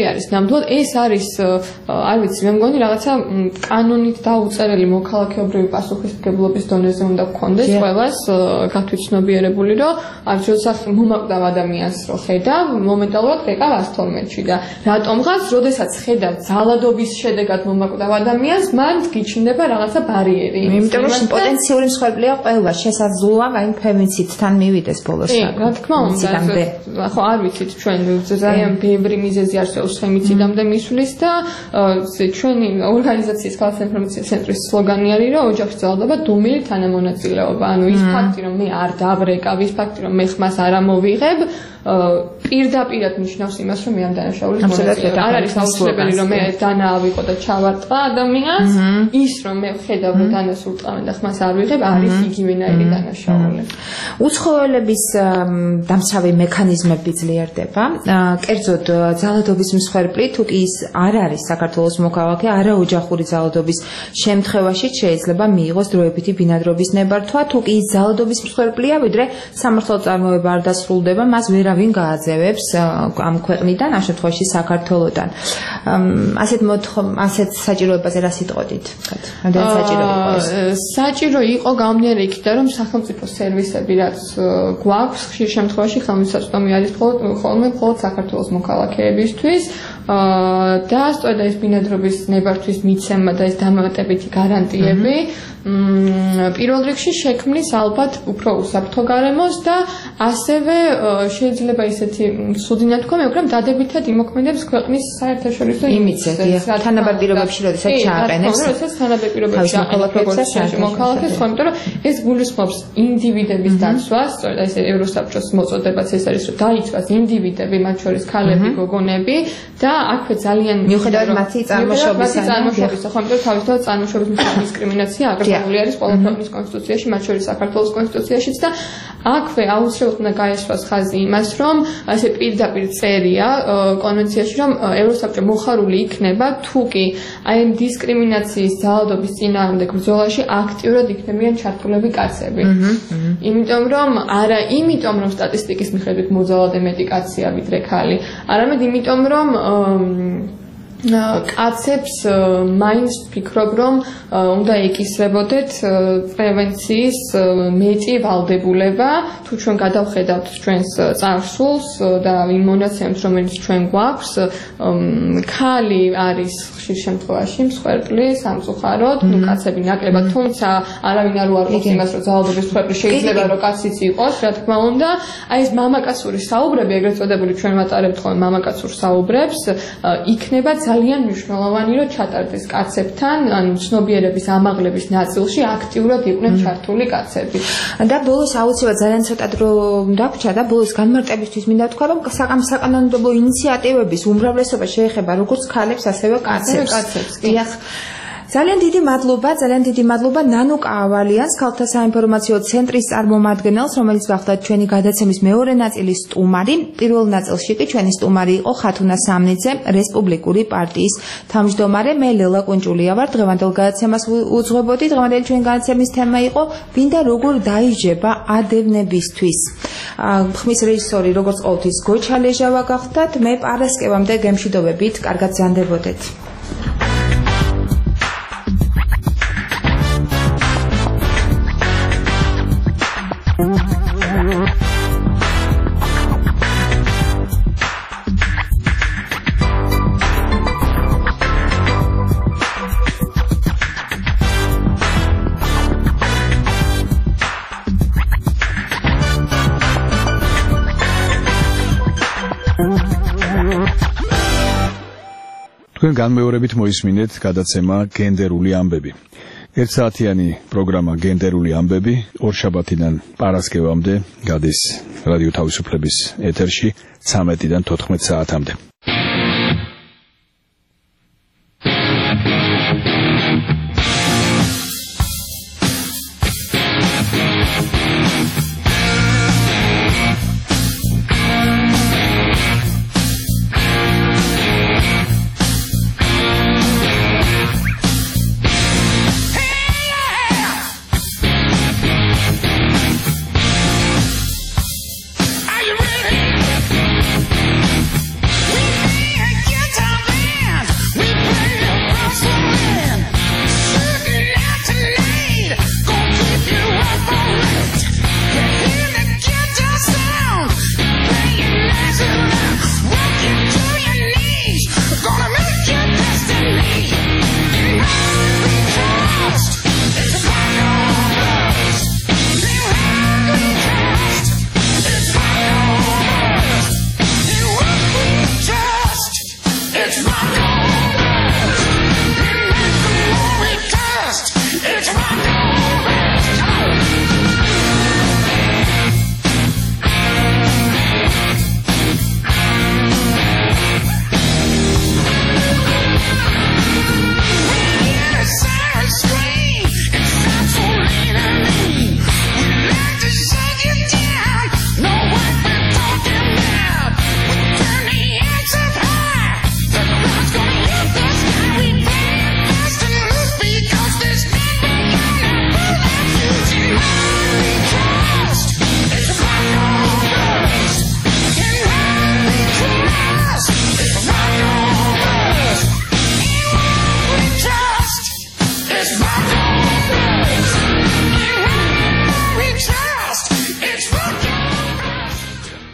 ნამდვილად ეს არის არ ვიცი მე მგონი რაღაცა კანონით დაუწერელი მოქალაქეობრივი პასუხისმგებლობის დონეზე უნდა გქონდეს ყველას გათვითცნობიერებული რომ არ შესაძლოა მომაკვდავ ადამიანს რო ხედავ მომენტალურად ეკავ ას თორმეტში და რატომღაც როდესაც ხედავ ძალადობის შედეგად მომაკვდავ ადამიანს მან გიჩნდება რაღაცა ბარიერი იმიტომ რომ პოტენციური მსხვერპლია ყველა შესაძლოა აი ფემიციდთან მივიდეს ბოლოს რა თქმა უნდა ხო არ ვიცით ჩვენ ძალიან ბევრი მიზეზი არსებობს ფემიციდამდე მისვლის და ჩვენი ორგანიზაციის ქართული ინფორმაციის ცენტრის სლოგანი არის რომ ოჯახში ძალადობა დუმილი თანამონაწილეობა ანუ ის ფაქტი რომ მე არ დავრეკავ ის ფაქტი რომ მე ხმას არ ამოვიღებ პირდაპირად ნიშნავს იმას რომ მე ამ დანაშაულის მონაწილე არ არის აუცილებელი რომ მე დანაავიყო და ჩავარტყა ადამიანს ის რომ მე ხედავ რომ დანასრულტყავენ და ხმას არ ვიღებ არის იგივენაირი დანაშაული უცხოელების დამცავი მექანიზმები ძლიერდება კერძოდ ძალადობის მსხვერპლი თუ კი ის არ არის საქართველოს მოქალაქე არაოჯახური ძალადობის შემთხვევაში შეიძლება მიიღოს დროებითი ბინადრობის ნებართვა თუ კი ის ძალადობის მსხვერპლია ვიდრე სამართლო წარმოება არ დასრულდება მას ვერავინ გააძევებს ამ ქვეყნიდან ამ შემთხვევაში საქართველოსთან ასეთ მოთხ ასეთ საჭიროებაზე რა სიტყოდით რამდენი საჭირო იყო ეს საჭირო იყო გამნიერე იქიდან რომ სახელმწიფო სერვისები რაც გვაქვს ხშირ შემთხვევაში ხელმისაწვდომი არის ხოლმე მხოლოდ საქართველოს მოქალაქეებისთვის და სწორედ ეს ბინადრობის ნებართვის მიცემა და ეს დამატებითი გარანტიები პირველ რიგში შექმნის ალბათ უფრო უსაფრთხო გარემოს და ასევე შეიძლება ისეთი სუდინა თქვა მაგრამ დადებითად იმოქმედებს ქვეყნის საერთაშორისო იმიჯს თანაბარ პირობებში როდესაც ჩააყენებს როდესაც თანაბარ პირობებში ჩააყენებს მოქალაქეს ხო იმიტომ რომ ეს გულისხმობს ინდივიდების დაცვას სწორედ ეს ევროსაბჭოს მოწოდებაც ეს არის რომ დაიცვას ინდივიდები მათ შორის ქალები გოგონები და აქვე ძალიან მიუხედავად მათი წარმოშობისა წარმოშობისა ხო იმიტომ თავისთავად წარმოშობის მსხვერპლის დისკრიმინაცია აღებული არის ყველა ქვეყნის კონსტიტუციაში მათ შორის საქართველოს კონსტიტუციაშიც და აქვე აუცილებლად უნდა გაესვას ხაზი იმას რომ ასე პირდაპირ წერია კონვენციაში რომ ევროსაბჭო მოხარული იქნება თუ კი აი ამ დისკრიმინაციის ძალადობის წინააღმდეგ ბრძოლაში აქტიურად იქნებიან ჩართულები კაცები იმიტომ რომ არა იმიტომ რომ სტატისტიკის მიხედვით მოძალადე მეტი კაცია ვიდრე ქალი არამედ იმიტომ რომ კაცებს მაინც ვფიქრობ რომ უნდა ეკისრებოდეთ პრევენციის მეტი ვალდებულება თუ ჩვენ გადავხედავთ ჩვენს წარსულს და იმ მონაცემებს რომელიც ჩვენ გვაქვს ქალი არის ხშირ შემთხვევაში მსხვერპლი სამწუხაროდ ნუ კაცები ნაკლებად თუმცა არავინ არ უარყოფს იმას რომ ძალადობის მსხვერპლი შეიძლება რომ კაციც იყოს რა თქმა უნდა აი ეს მამაკაცური საუბრები ეგრეთ წოდებული ჩვენ ვატარებთ ხოლმე მამაკაცურ საუბრებს იქნება ძალიან მნიშვნელოვანი რომ ჩატარდეს კაცებთან ანუ ცნობიერების ამაღლების ნაწილში აქტიურად იყვნენ ჩართული კაცები და ბოლოს აუცილებლად ძალიან ცოტა დრო დაგვრჩა და ბოლოს განმარტებისთვის მინდა თქვა რომ საკანონმდებლო ინიციატივების უმრავლესობა შეეხება როგორც ქალებს ასევე კაცებს დიახ ძალიან დიდი მადლობა, ძალიან დიდი მადლობა ნანუ კავალიანს, ქალთა საინფორმაციო ცენტრის წარმომადგენელს, რომელიც გახლდათ ჩვენი გადაცემის მეორე ნაწილის სტუმარი. პირველ ნაწილში კი ჩვენი სტუმარი იყო ხათუნა სამნიძე, რესპუბლიკური პარტიის თავმჯდომარე. მე ლელა კუნჭულია ვარ, დღევანდელ გადაცემას უძღვებოდი. დღევანდელი ჩვენი გადაცემის თემა იყო ვინდა როგორ დაიჯება ადევნებისთვის. ხმის რეჟისორი როგორც ყოველთვის გოჩა ლეჟავა გახლდათ. მე პარასკევამდე გემშვიდობებით, კარგად ზანდებოდეთ. თქვენ განმეორებით მოისმინეთ გადაცემა გენდერული ამბები. ერთ საათიანი პროგრამა გენდერული ამბები ორშაბათიდან პარასკევამდე გადის რადიო თავისუფლების ეთერში ცამეტიდან თოთხმეტ საათამდე.